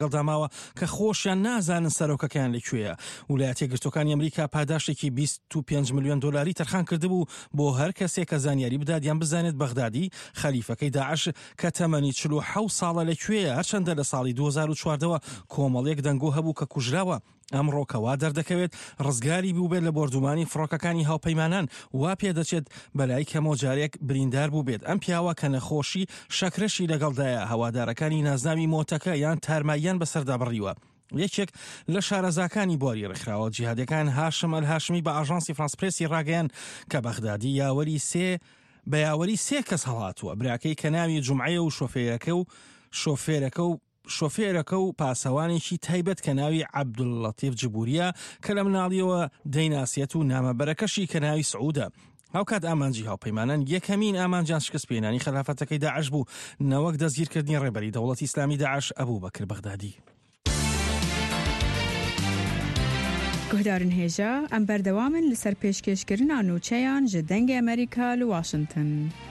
گەڵداماوە کە خۆشیان نازانن سەرۆکەکەیان لەکوێیە. ویلایەتە یەکگرتووەکانی ئەمریکا پاداشێکی 25 ملیۆن دۆلاری تەرخان کردبوو بۆ هەر کەسێک کە زانیاری بدات یان بزانێت بەغدادی خەلیفەکەی داعش کە تەمەنی 47 ساڵە لەکوێیە، هەرچەندە لە ساڵی 2014ەوە کۆمەڵێک دەنگۆ هەبوو کە کوژراوە. ئەم ڕۆکەوا دەردەکەوێت ڕزگاری بووبێت لە بردومانی فڕۆکەکانی هاوپەیمانان، وا پێدەچێت بەلای کەمەوە جارێک بریندار بوو بێت. ئەم پیاوە کە نەخۆشی شەکرەشی لەگەڵدایە هەوادارەکانی نازناوی مۆتەکە یان تارماییان بەسەردا بڕیوە. یەکێک لە شارەزاکانی بۆری ڕێکخراوە جیهادیەکان هاشم ئەلهاشمی بە ئاژانسی فرانس پرێسی ڕاگەیان کە بەغدادی یاوەری سێ کەس هەڵاتووە. براکەی کە ناوی جومعەیە و شۆفێرەکە و پاسەوانێکی تایبەت کە ناوی عەبدوڵڵەتیف جبوریە کە لە مناڵیەوە دەیناسێت و نامەبەرەکەشی کە ناوی سعودە. هاوکات ئامانجی هاوپەیمانان یەکەمین ئامانجیان شکست پێێنانی خلافەتەکەی داعش بوو، نەوەک دەستگیرکردنی ڕێبەری دەوڵەتی ئیسلامی داعش ئەبوو بەکر بەغدادی. گهدارن هێژە ئەم بەردەوامن لەسەر پێشکەشکردنا نوچەیان ji dengê ئەمریکا li Washington.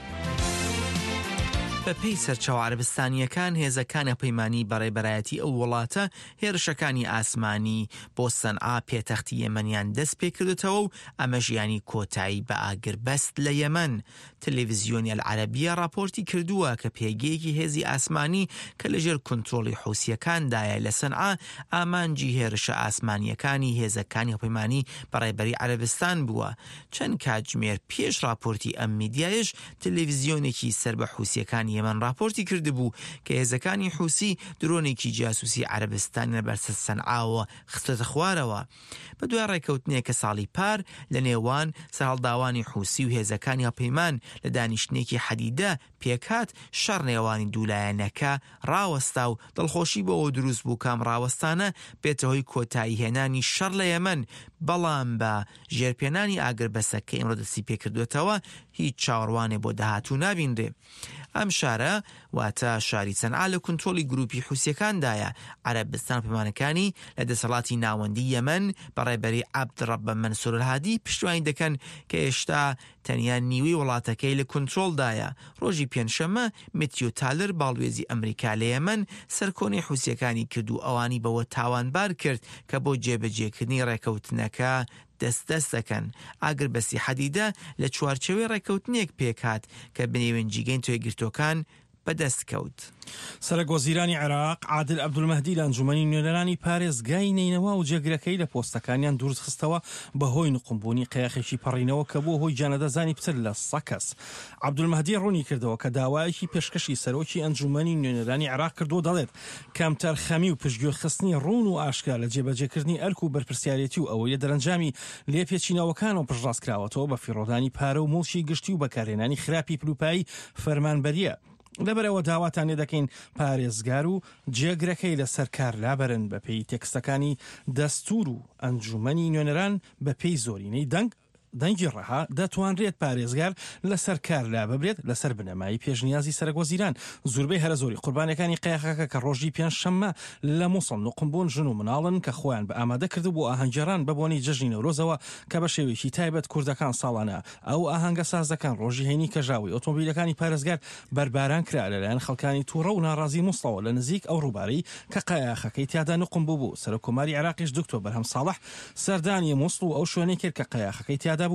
بەپێی سەرچاو عەرەبستانیەکان هێزەکانە پەیمانی بەڕێبەرایەتی ئەو وڵاتە هێرشەکانی ئاسمانی بۆ سەنعا پێتەختی یەمەنیان دەست پێ کردوتەوە و ئەمە ژیانی کۆتایی بە ئاگربەست لە یەمەن. تەلەڤیزیۆنی ئەلعەرەبیە راپۆرتی کردووە کە پێگەیەکی هێزی ئاسمانی کە لەژێر کۆنتڕۆڵی حوسیەکاندایە لە سەنعا ئامانجی هێرشە ئاسمانیەکانی هێزەکانی پەیمانی بەڕێبەری عەرەبستان بووە. چەند کاتژمێر پێش راپۆرتی ئەم میدیایش تەلەڤیزیۆنێکی سەر بە حوسیەکانی یەمەن راپۆرتی کردبوو کە هێزەکانی حوسی درۆنێکی جاسوسی عەرەبستان لەبەرسەر سەنعاوە خستۆتە خوارەوە. بە دوای ڕێکەوتنێکە ساڵی پار لە نێوان سەرهەڵداوانی حوسی و هێزەکانی هەڵپەیمان لە دانیشتنێکی حەدیدە پێکات، شەڕ نێوانی دوولایەنەکە ڕاوەستا و دڵخۆشی بۆەوە دروست بوو کام ڕاوەستانە بێتە هۆی کۆتایی هێنانی شەڕ لە یەمەن، بەڵام بە ژێرپێنانی ئاگربەسە کە ئێمڕۆ دەستی پێکردوێتەوە هیچ چاوەڕوانێ بۆ داهاتوو نابینرێ. ئەم شارە واتە شاری سەنعا لە کۆنتڕۆڵی گروپی حوسیەکاندایە. عەرەبستان پەیمانەکانی لە دەسەڵاتی ناوەندی یەمەن بەڕێبەری عەبدڕەبە مەنسوور الهادی پشتیوانی دەکەن کە هێشتا تەنیا نیوەی وڵاتەکەی لە کۆنتڕۆڵدایە. ڕۆژی پێنجشەممە متیو تالر باڵوێزی ئەمریکا لە یەمەن سەرکۆنی حوسیەکانی کرد و ئەوانی بەوە تاوانبار کرد کە بۆ جێبەجێکردنی ڕێکەوتنەکە دەست دەکەن. ئاگربەسی حەدیدە لە چوارچەوەی ڕێکەوتنێک پێکات کە بنێوێنجیگەین تۆیەگرتوەکان بەدەست کەوت. سەرۆکوەزیرانی عێراق عادل عەبدولمەهدی لە ئەنجومەنی نوێنەرانی پارێزگای نینەوە و جێگرەکەی لە پۆستەکانیان دروست خستەوە بەهۆی نقمبوونی قەیاخێکی پەڕینەوە کە بووە هۆی جانەدەزانی پتر لە سەکەس. عەبدولمەهدی ڕوونی کردەوە کە داوایەکی پێشکەشی سەرۆکی ئەنجومەنی نوێنەرانی عێراق کردو دەڵێت کەمتەر خەمی و پشتگوێ خستنی ڕوون و ئاشکرا لە جێبەجێکردنی ئەرک و بەرپرسیارەتی و ئەوەی دەرەنجامی لێپێچینەوەکانەوە پشتڕاستکراوەتەوە بە فیڕۆدانی پارە و موڵشی گشتی و بەکارهێنانی خراپی پلوپایی فەرمانبەریە. لەبەرەوە داواتانێ دەکەین پارێزگار و جێگرەکەی لەسەر کار لابەرن بە پێی تێکستەکانی دەستور و ئەنجومەنی نوێنەران بە پێی زۆرینەی دەنگی ڕەها دەتوانرێت پارێزگار لەسەر کار لا ببرێت لەسەر بنەمایی پێشنیازی سەرۆکوەزیران. زۆربەی هەرە زۆری قوربانەکانی قەیاخەکە کە ڕۆژی پێنجشەممە لە مووسڵ نقمبوون ژن و مناڵن کە خۆیان بە ئامادە کرد بۆ ئاهەنگگێڕان بە بۆنی جەژنی نەورۆزەوە کە بە شێوەیەکی تایبەت کوردەکان ساڵانە ئەو ئاهەنگە سازەکان ڕۆژی هەینی کەژاوی ئۆتۆمبیلەکانی پارێزگار بەرباران کرا لەلایەن خەڵکانی تووڕە و ناڕازی مووسڵەوە لە نزیک ئەو ڕووبارەی کە قەیاخەکەی تیادا نقمبوو بوو. سەرۆکۆماری عێراقیش دکتۆر بەرهەم ساڵح سەردانی مووسڵ و ئەو شوێنەی کرد کە قەیاخەکەی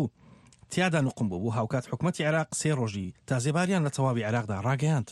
تیادا نقم بوو هاوکات حکومەتی عێراق سێ ڕۆژی تازێباریان لە تەواوی عێراقدا ڕاگەیاند.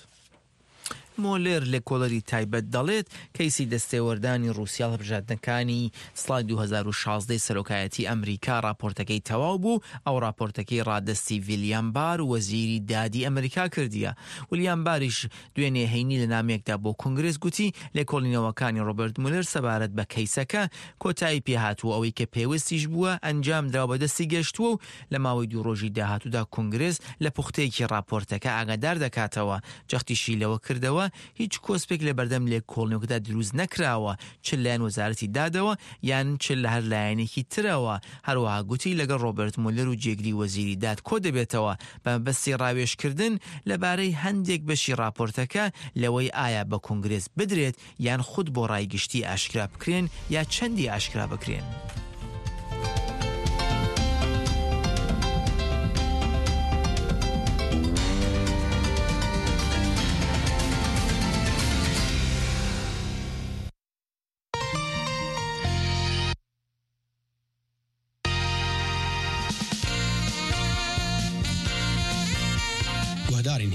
مۆلێر لە کۆلەری تایبەت دەڵێت کەیسی دەستێوەردانی رووسیا هەڵبژاردنەکانی سڵای 2016 سەرۆکایەتی ئەمریکا راپۆرتەکەی تەواو بوو. ئەو راپۆرتەکەی ڕادستی ویلیام بار وەزیری دادی ئەمریکا کردیە. ویلیام باریش دوێنێ هەینی لە نامێکدا بۆ کنگرێس گوتی لێکۆڵینەوەکانی ڕۆبرت مولر سەبارەت بە کەیسەکە کۆتایی پێهاتووە ئەوەی کە پێویستیش بووە ئەنجام درا بە دەستی گەشتووە و لە ماوەی 2 ڕۆژی داهاتوودا کنگرێس لە پوختەیەکی راپۆرتەکە ئاگادار دەکاتەوە. جەختیشی لەوە کردەوە هیچ کۆسپێک لە بەردەم لێکۆڵینەوەکەدا دروست نەکراوە، چ لایەن وەزارەتی دادەوە یان چ لە هەر لایەنێکی ترەوە. هەروەها گوتی لەگەڵ ڕۆبرت مولر و جێگری وەزیری داد کۆ دەبێتەوە بە بەستی ڕاوێژکردن لەبارەی هەندێک بەشی راپۆرتەکە لەوەی ئایا بە کنگرێس بدرێت یان خود بۆ ڕایگشتی ئاشکرا بکرێن یا چەندی ئاشکرا بکرێن.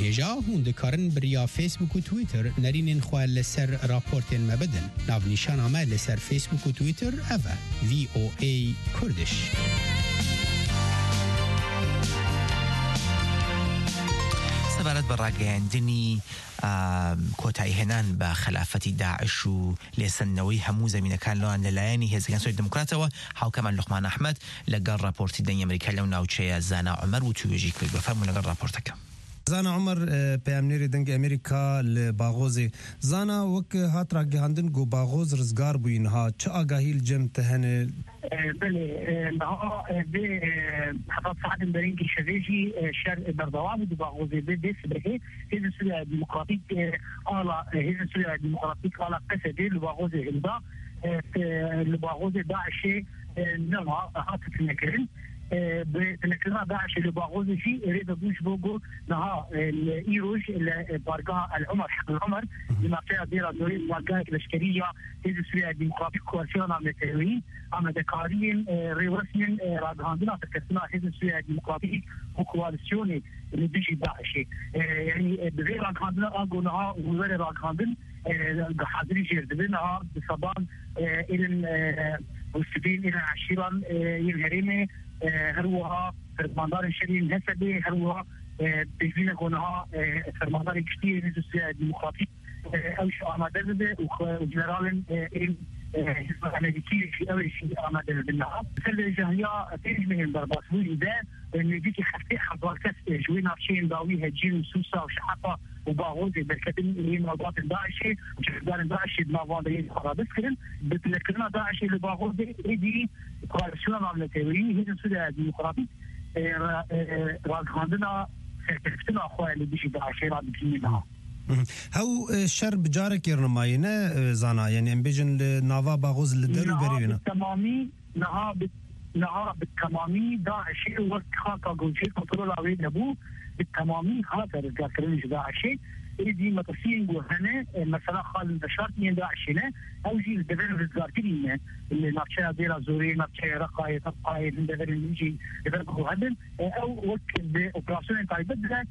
هجا هون دکارن بریا فیسبوک و تویتر نرینن خواه لسر راپورتین مبدن ناو نیشان همه لسر فیسبوک و تویتر اوه VOA کردش. سەبارەت بە ڕاگەیاندنی کۆتایی هێنان بە خلافەتی داعش و لێسەندنەوەی هەموو زەمینەکان لەوان لەلایەنی هێزەکانی سۆی دموکراتەوە هاوکەمان لوقمان ئەحمەد لەگەڵ راپۆرتی دەنگی ئەمریکا لەو ناوچەیە زانا عومەر و توێژی کرد بەفەرموو لەگەڵ راپۆرتەکە. زانا عمر پیامنێری دەنگی ئەمریکا لە باغۆزێ زانا وەک هات ڕاگەیاندن گۆ باغۆز ڕزگار بووینها چه ئاگاهی لە جەمتە هەنێ نها به حفاظ سعد برينكي شريجي شر بردوام دباغوزي به سبه هذا سوريا ديمقراطيك على هذا سوريا ديمقراطيك على قصدي لباغوزي هلدا لباغوزي داعشي نما هاتف نكرن بتنكرنا داعش اللي باغوزي شيء يريد دوش بوجو نها الايروج بارقا العمر حق العمر لما فيها ديرا دوري بارقا الاشكاليه هذه سوريا ديمقراطيك كواليسيون عم يتهوين عم دكارين ريورسين راغاندنا تكسنا هذه سوريا ديمقراطيك وكواليسيوني اللي بيجي داعشي يعني بغير راغاندنا اقول نها وغير راغاندن حاضرين جيردبنها بصبان الى مستفيد الى عشيرا ينهرمي هروها فرماندار شرين هسدي هروها بيجينا كونها فرماندار كتير من السياسة الديمقراطية أو شو آمادة به وجنرالن الأمريكي في أول شيء آمادة بالنهار مثل الجهية تجمعين ضربات وجدة إن ديك خفتي حضرتك جوينا شيء داوي هجين سوسة وشحطة وباغوزي بالكتن اللي موضوعات الداعشي وشحدان الداعشي بنافاندين خرابس كرن بتلكنا داعشي اللي باغوزي إيدي كواليسيون عملتين هي السوريا الديمقراطية راغاندنا سرتفتنا أخوة اللي بيجي داعشي رابطينها هاو شر بجارك يرنماينه زانا يعني ام بيجن نافا باغوز لدرو برينا تمامي نها بالتمامي داعشي وقت خاطا قوشي كنترول عليه نبو بالتمامي خاطر رجال كرنج داعشي دي متصين جوهنا مثلا خالد بشارت من داعشنا او جي الدبر رجال اللي ناتشا ديرا زوري ناتشا رقاي تقاي الدبر اللي يجي دبر جوهدن او وقت باوبراسيون تاع بدله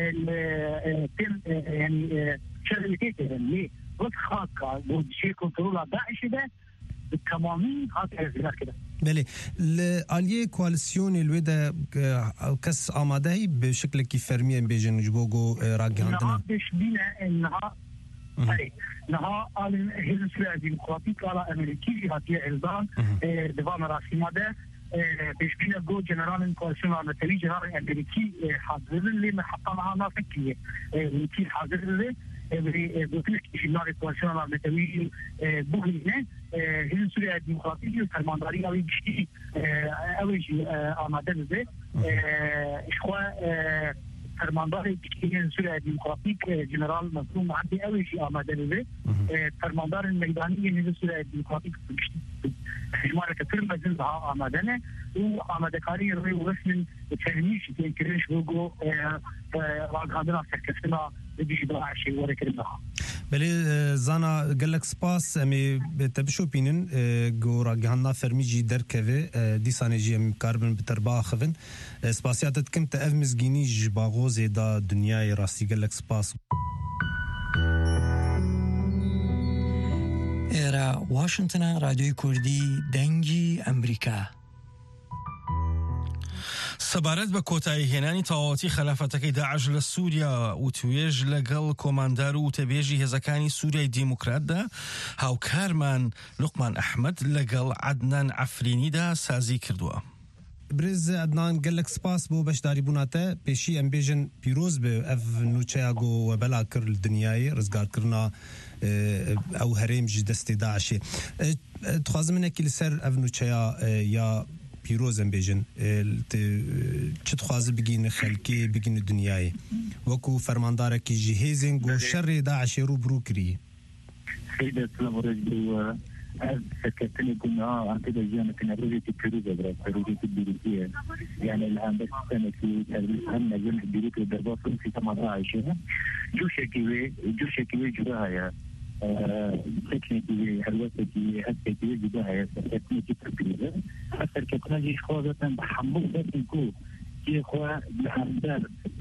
تم يعني شغلتين اللي وقت خاطا قوشي كنترول داعش ده بالتمامي خاطر رجال كده بله الاليه كواليسيون الودا كاس اماده بشكل كيف فرمي بيجن جبوغو راغاندنا باش بينا انها نها هذا سوريا ديمقراطيك على امريكي هاتي ايضا دوام راسيما ده باش بينا جو جنرال كواليسيون على تري جنرال امريكي حاضر اللي محطه معنا فكيه اللي حاضر اللي بوتلك في نار الكواليسيون على تري بوهنا هذا سوريا الديمقراطية والفرمانداري أوي بشتي أوي آماده به إخوة فرمانداري بشتي سوريا الديمقراطية جنرال مظلوم عبدي أوي آماده به فرماندار الميدانية هذا سوريا الديمقراطية بشتي حجمارة كثير مزنها آمادنا وآماده كاري روي ورسم تهنيش تنكرش بوجو راغاندنا سكسنا بيجي داعشي وركرناها بله زانا قالك سپاس امي تبشو بينن گورا گهنا فرميجي دركوه ديسانجي ام كاربن بتربا خفن سپاسياتت كم تاف مزگيني جباغوز دا دنياي راسي قالك سپاس إيرا واشنطن راديو كردي دنگي أمريكا سەبارەت بە کۆتایی هێنانی تەواوەتی خلافەتەکەی داعش لە سووریا و توێژ لەگەڵ کۆماندار و وتەبێژی هێزەکانی سووریای دیموکراتدا هاوکارمان لوقمان ئەحمەد لەگەڵ عەدنان عەفرینیدا سازی کردووە. برز عدنان قالك سپاس بو بشداري بوناته بيشي ام بيجن بيروز به اف نوچياغو وبلا كر الدنياي رزقار كرنا او هريم جي دستي داعشي تخازم منك لسر اف نوچيا يا پیروزم بیجن چه تخواز بگین خلکی بگین دنیای وکو فرمانداره کی جهیزن گو شر داعش رو برو کری سيدة سلام رجل سكتني كنا عن كده جانا كنا رجيت البيروزة رجيت البيروزية يعني الآن بس سنة في تدريس هم نجم البيروزة الدربات في 18 جوشة كيوي جراها يا تكنيكي هلوتكي هكتكي جداها تكنيكي تربية حتى الكتناجي خوازة بحمل ذات نكو كي خوا بحمدار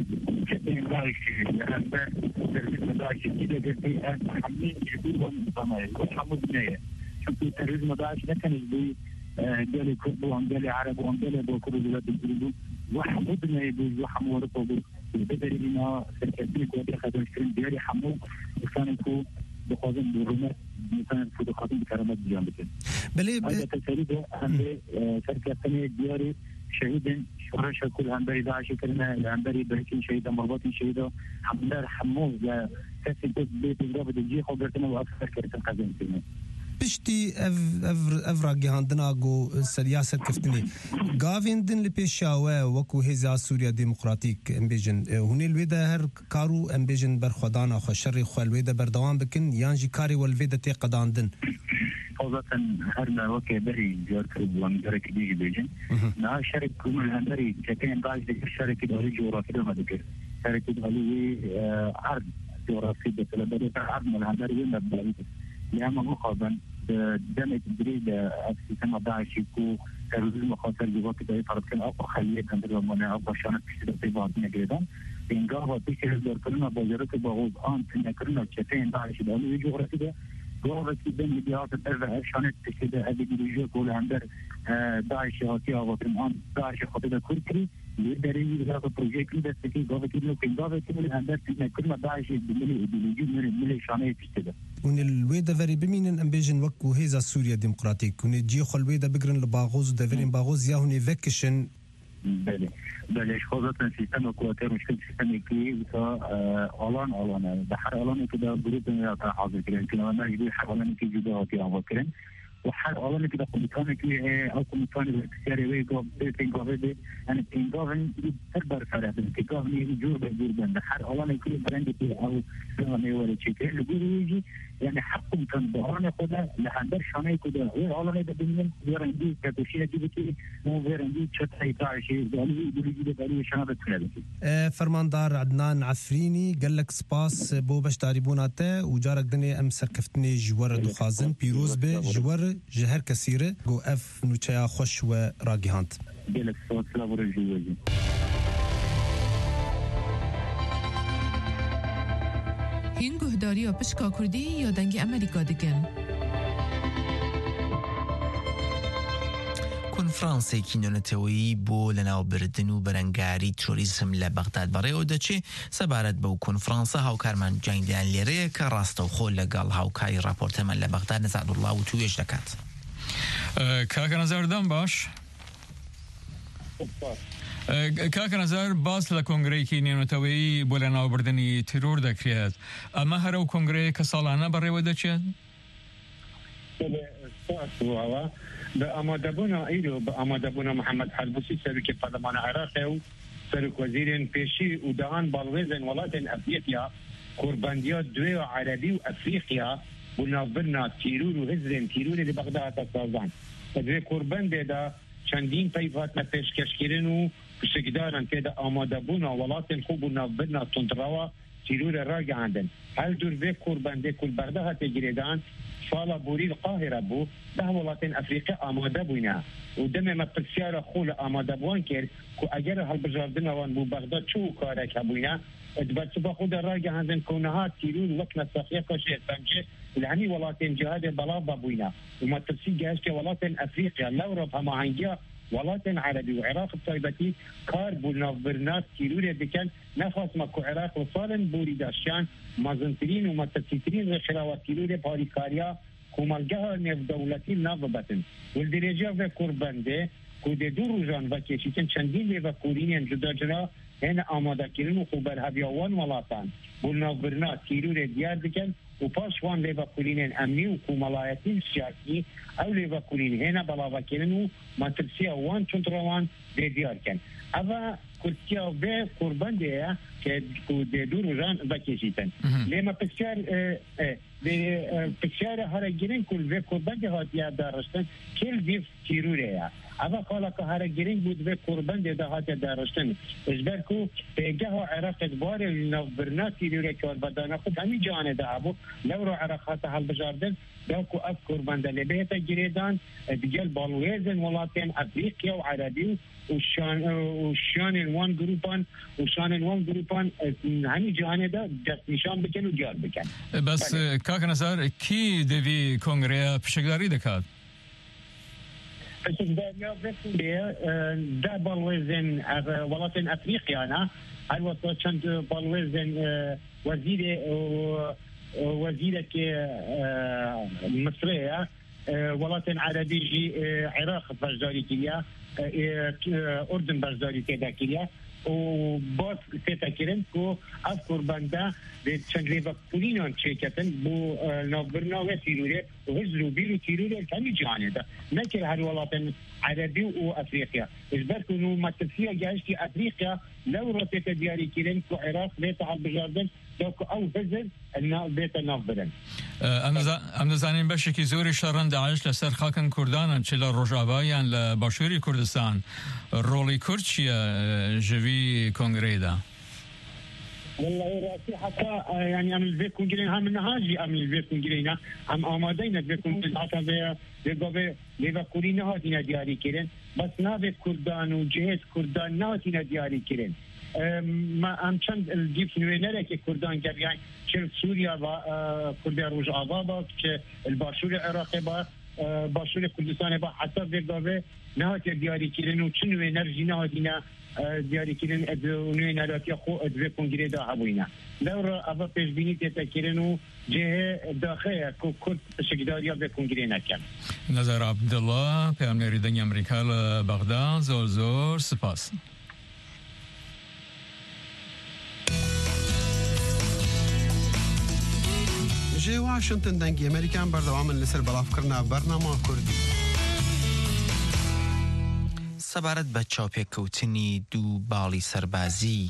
چطور داشتی لهنبر تروریسم داشتی دیده گرتی از حمله جدید و نظامه حمود نیه چون تروریسم داشت نکنه بی دل کرد و دل عرب و دل با کرد و دل وحمود نیه بی وحمود رو بود بدری اینا سرکتی کوتی خدمت کردن دیاری حمود مثلا کو بخوادن دورونه مثلا کو بخوادن بکرامت بیان بکن. بله. هذا تسريب عند سركتني دياري شهيد شرش كل هنبري داعش كلنا هنبري بركين شهيدا مربوطين شهيدا حمدار حموز كسي بيت الجابد الجي خبرتنا وأكثر كرتن قزين فينا. پشتی افراگی هندناگو سیاست کفتنی گاوین دن لپیشاوه وکو هزا سوریا دموکراتیک امبیجن هونی الویده هر کارو امبیجن برخدانا خو شر خو الویده بردوام بکن یانجی کاری والویده تی قداندن فوزة هرنا وكي بري جارك ومجرك بيجي بيجن نا شرك كم الهندري كتين باش ذكر شركة دولي جغرافية ما ذكر شركة دولي عرض جغرافي بس لبدي عرض من الهندري وين بدي لأما مقابل دم تدريب أكسيسنا داعش يكو ترويج مخاطر جوات كده فرض كان أقوى خلية عندنا ومنع أقوى شانات كده في بعضنا جدا إنجاز بيشيل دكتورنا بجرك بغوض نكرنا كتين داعش دولي جغرافية جوات كده مديات الأربع شانات كده هذه بيجوا كل عندنا داعش هاتيا وطن داعش خطيبة كركري يدري إذا بروجيكت كده سكين جوات كده لكن جوات كده عندنا نكرنا داعش بيجوا من شانات كده ون الويدا فري بمين امبيجن وكو هيزا سوريا ديمقراطيك ون جي خو الويدا بقرن لباغوز دفرين باغوز يا هوني فيكشن بله خودتون سیستم کواتر مشکل سیستمی کی آلان بحر آلان که در گروه میاد حاضر کردن که ما نجدی حر آلانی که جدا هاتی آواز کردن و حر آلانی که در کمیتانی که او کمیتانی بسیاری وی گفت تینگاوه ده یعنی تینگاوه تر فرق تینگاوه جور بند حر آلانی که برندی که او میوره چیکه لگویی يعني حقهم كان بهرنا كده لحندر شاني كده غير على ده بنين غير عندي كتشيله دي مو غير عندي شتاي تعشي قالوا يجي قالوا شنو بتخيل فرماندار عدنان عفريني قال لك سباس بو باش تعربوناته وجارك دني ام سركفتني جوار دخازن بيروز به جوار جهر كثيره جو اف نوچا خوش و راگهانت قال لك صوت لابور جوجي هین گهداری یا پشکا کردی یا دنگ امریکا دکن کنفرانسێکی نوێنەتەوەیی بۆ لەناوبردن و بەرەنگاری تۆریزم لە بەغداد بەڕێوە دەچێت سەبارەت بەو کنفرانسە هاوکارمان جانگیان لێرەیە کە ڕاستەوخۆ لەگەڵ هاوکاری راپۆرتەمان لە بەغداد نەزادوڵڵا و توێژ دەکات. کاکە نەزاردان باش کاکە نەزار باس لە کۆنگرەیەکی نێونەتەوەیی بۆ لەناوبردنی تیرۆر دەکرێت ئەمە هەرە و کۆنگرەیە کە ساڵانە بەڕێوە دەچێت بأمادبونا إيلو بأمادبونا محمد حلبوسي سرك البرلمان العراقي وسرك وزير بيشي ودهان بالغيزن ولاتن أفريقيا قربانديات دوي عربي وأفريقيا ونافرنا تيرور وهزرين تيرور اللي بغداد تسازان فدوي قربان دا چندین پیفات نپیش کشکرین و بشکدارن که دا آمادبونا ولاتن خوب ونافرنا تندروا تيرور راجع عندن هل دور به قربانده كل بردها تجريدان فالا بوري القاهرة بو ده ولاتن أفريقيا آماده بوينها ودم ما بسيارة خول آماده بوان كير كو أجر هالبجاردنا وان بو بغداد شو كارك بوينها ادبت بخود راجع عندن كونها تيرور وكنا صفية كشيء فمشي الهني ولاتن جهاد بلابا بوينها وما تفسي جهاز ولاتن أفريقيا لورب هما عنجا ولاتن عربي وعراق بطيبتي كار بولنافبرنات تيرور دكان نفس ماكو عراق وصالن بوري داشان مازنترين ومتسيترين غخلاوات تيرور باريكاريا كومالجها نف دولتي نافبتن والدرجة في قربانده كود دور جان وكيشيتن چندين لي وكورين جدا جنا هنا آماده كيرن وخبر هبيوان ولاتن بولنافبرنات تيرور ديار دكان وباشوان لي وكورين امني وكومالايتين سياسي او لي وكورين هنا بلا وكيرن ماترسيا وان چونتروان ديار كان اما كرتيا به قربان ده که دور جان بکشیدن لما بسیار هر گرین کل به قربان ده هاتیه دارستن کل دیف تیروره اما قالا که هر گرین بود به قربان ده هاتیه دارستن ازبر کو پیگه ها عراق ادبار نوبرنا تیروره که بدانه خود همین جانه ده ابو لو رو عراق هاته حل بجاردن داكو أذكر بند لبيتا جريدان دجال بالويزن ولاتين أفريقيا وعربي وشان الوان جروبان هني جاندا دست نشان بكن وديار بكن بس كاك نزار كي دبي كونغريا بشكداري دكات دا بالويزن ولاتين أفريقيا أنا هاي وصلت كنت بالويزن وزيرة مصرية ولاتين عربي جي عراق بجداري كليا أردن بجداري كده كليا وباس تتكلم كو أذكر بندا بتشنجليفا كلينان شركتن بو نوبرنا وتيروري وهزلو بيرو تيروري كم جاني ده نكر هالولاتين عربي وأفريقيا إجبرت إنه ما تفسير جايش في أفريقيا لو رتت دياري كلام كو عراق بيت على بجاردن دوك أو هزل النا بيت نوبرن أم نزانين بشكي زوري شرن داعش لسر خاكن كردان چلا روجابايان لباشوري كردستان رولي كردشيا جوي كونغري دا والله راسي حتى يعني عمل بيكون جرينا هم نهاجي عمل بيكون جرينا هم آمادين بيكون حتى بيبقى كورينا هاتينا دياري كرين بس نابت كردان وجهة كردان ناتينا دياري كرين ما ام چند الجيف نوينره که کردان گریان چه سوریا و کردیا روج آباد که الباشور عراقی با باشور کردستان با حتی بگاوه نهات دیاری کردن و چه نوینر جنهاتینا دیاری کردن نوینراتی خو ادوه کنگره دا هبوینا لور اول پیشبینی تیتا کردن و جه داخل کرد شکداریا به کنگره نکن. نظر عبدالله پیامبر دنیا امریکا بغداد زور سپاس. جي واشنطن دنگی امریکان بردوام لسر بلافکرنا برنامه کردی. سەبارەت بە چاوپێککەوتنی دوو باڵی سەربازی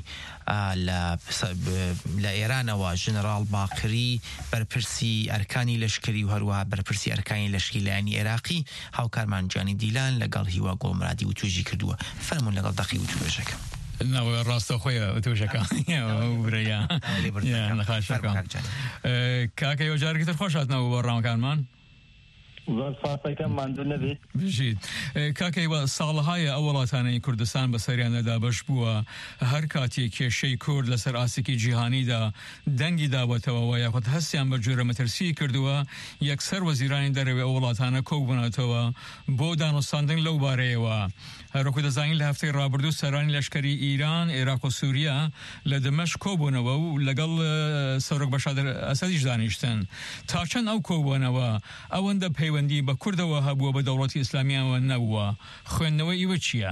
لە ئێرانەوە ژنەڕاڵ باقری بەرپرسی ئەرکانی لەشکری و هەروەها بەرپرسی ئەرکانی لەشکی لایەنی عێراقی هاوکارمان جانی دیلان لەگەڵ هیوا گۆڵمرادی و توێژی کردووە فەرموون لەگەڵ دەقی و توێژەکە ناوی راستە خۆیە توێژەکە برەیە نەخاشەکە کاکە یۆجارێکتر خۆش هاتنەوە بۆ ڕاوەکانمان زۆر سپاسەکەم ماندوو نەبێت بژیت کاکەیوە ساڵەهایە ئەو وڵاتانەی کوردستان بەسەریانەدا بەش بووە هەر کاتێک کێشەی کورد لەسەر ئاسێکی جیهانیدا دەنگی داوەتەوە و یاخود هەستیان بە جۆرە مەترسی کردووە یەکسەر وەزیرانی دەرەوێ ئەو وڵاتانە کۆبوونەتەوە بۆ دانوستاندن لەو بارەیەوە هەروەکو دەزانین لە هەفتەی ڕابردوو سەرانی لەشکری ئیران عێراق و سووریا لە دمەشق کۆبوونەوە و لەگەڵ سەرۆک بەشادر ئەسەدیش دانیشتن تا چەند ئەو کۆبوونەوە ئەوەندە پەیوەندی بە کوردەوە هەبووە بە دەوڵەتی ئیسلامیەوە نەبووە خوێندنەوەی ئیوە چییە؟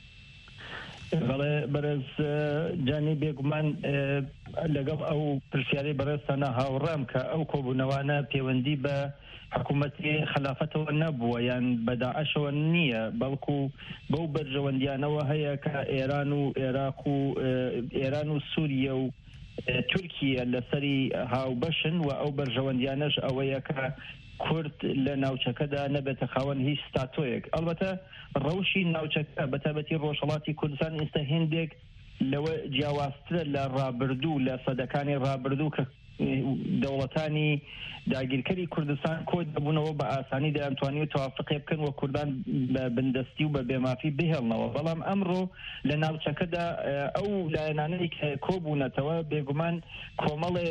بەڵێ بەرز جانی بێگومان لەگەڵ ئەو پرسیارەی بەڕێستانە هاوڕام کە ئەو کۆبوونەوانە پەیوەندی بە حکوومەتی خلافەتەوە نەبووە یان بە داعشەوە نییە بەڵکو بەو بەرژەوەندیانەوە هەیە کە ئێران و عێراق و ئێران و سووریا و تورکیە لەسەری هاوبەشن و ئەو بەرژەوەندیانەش ئەوەیە کە کورد لە ناوچەکەدا نەبێتە خاوەن هیچ ستاتۆیەک ئەلبەتە ڕەوشی ناوچەکە بەتابەتی ڕۆژهەڵاتی کوردستان ئێستا هێندێک لەوە جیاوازترە لە ڕابردوو لە سەدەکانی ڕابردوو کە دەوڵەتانی داگیرکەری کوردستان کۆ دەبوونەوە بە ئاسانی دەیانتوانی توافقی بکەن و کوردان بە بندستی و بە بێمافی بهێڵنەوە بەڵام ئەمڕۆ لە ناوچەکەدا ئەو لایەنانەی کە کۆبوونەتەوە بێگومان کۆمەڵێ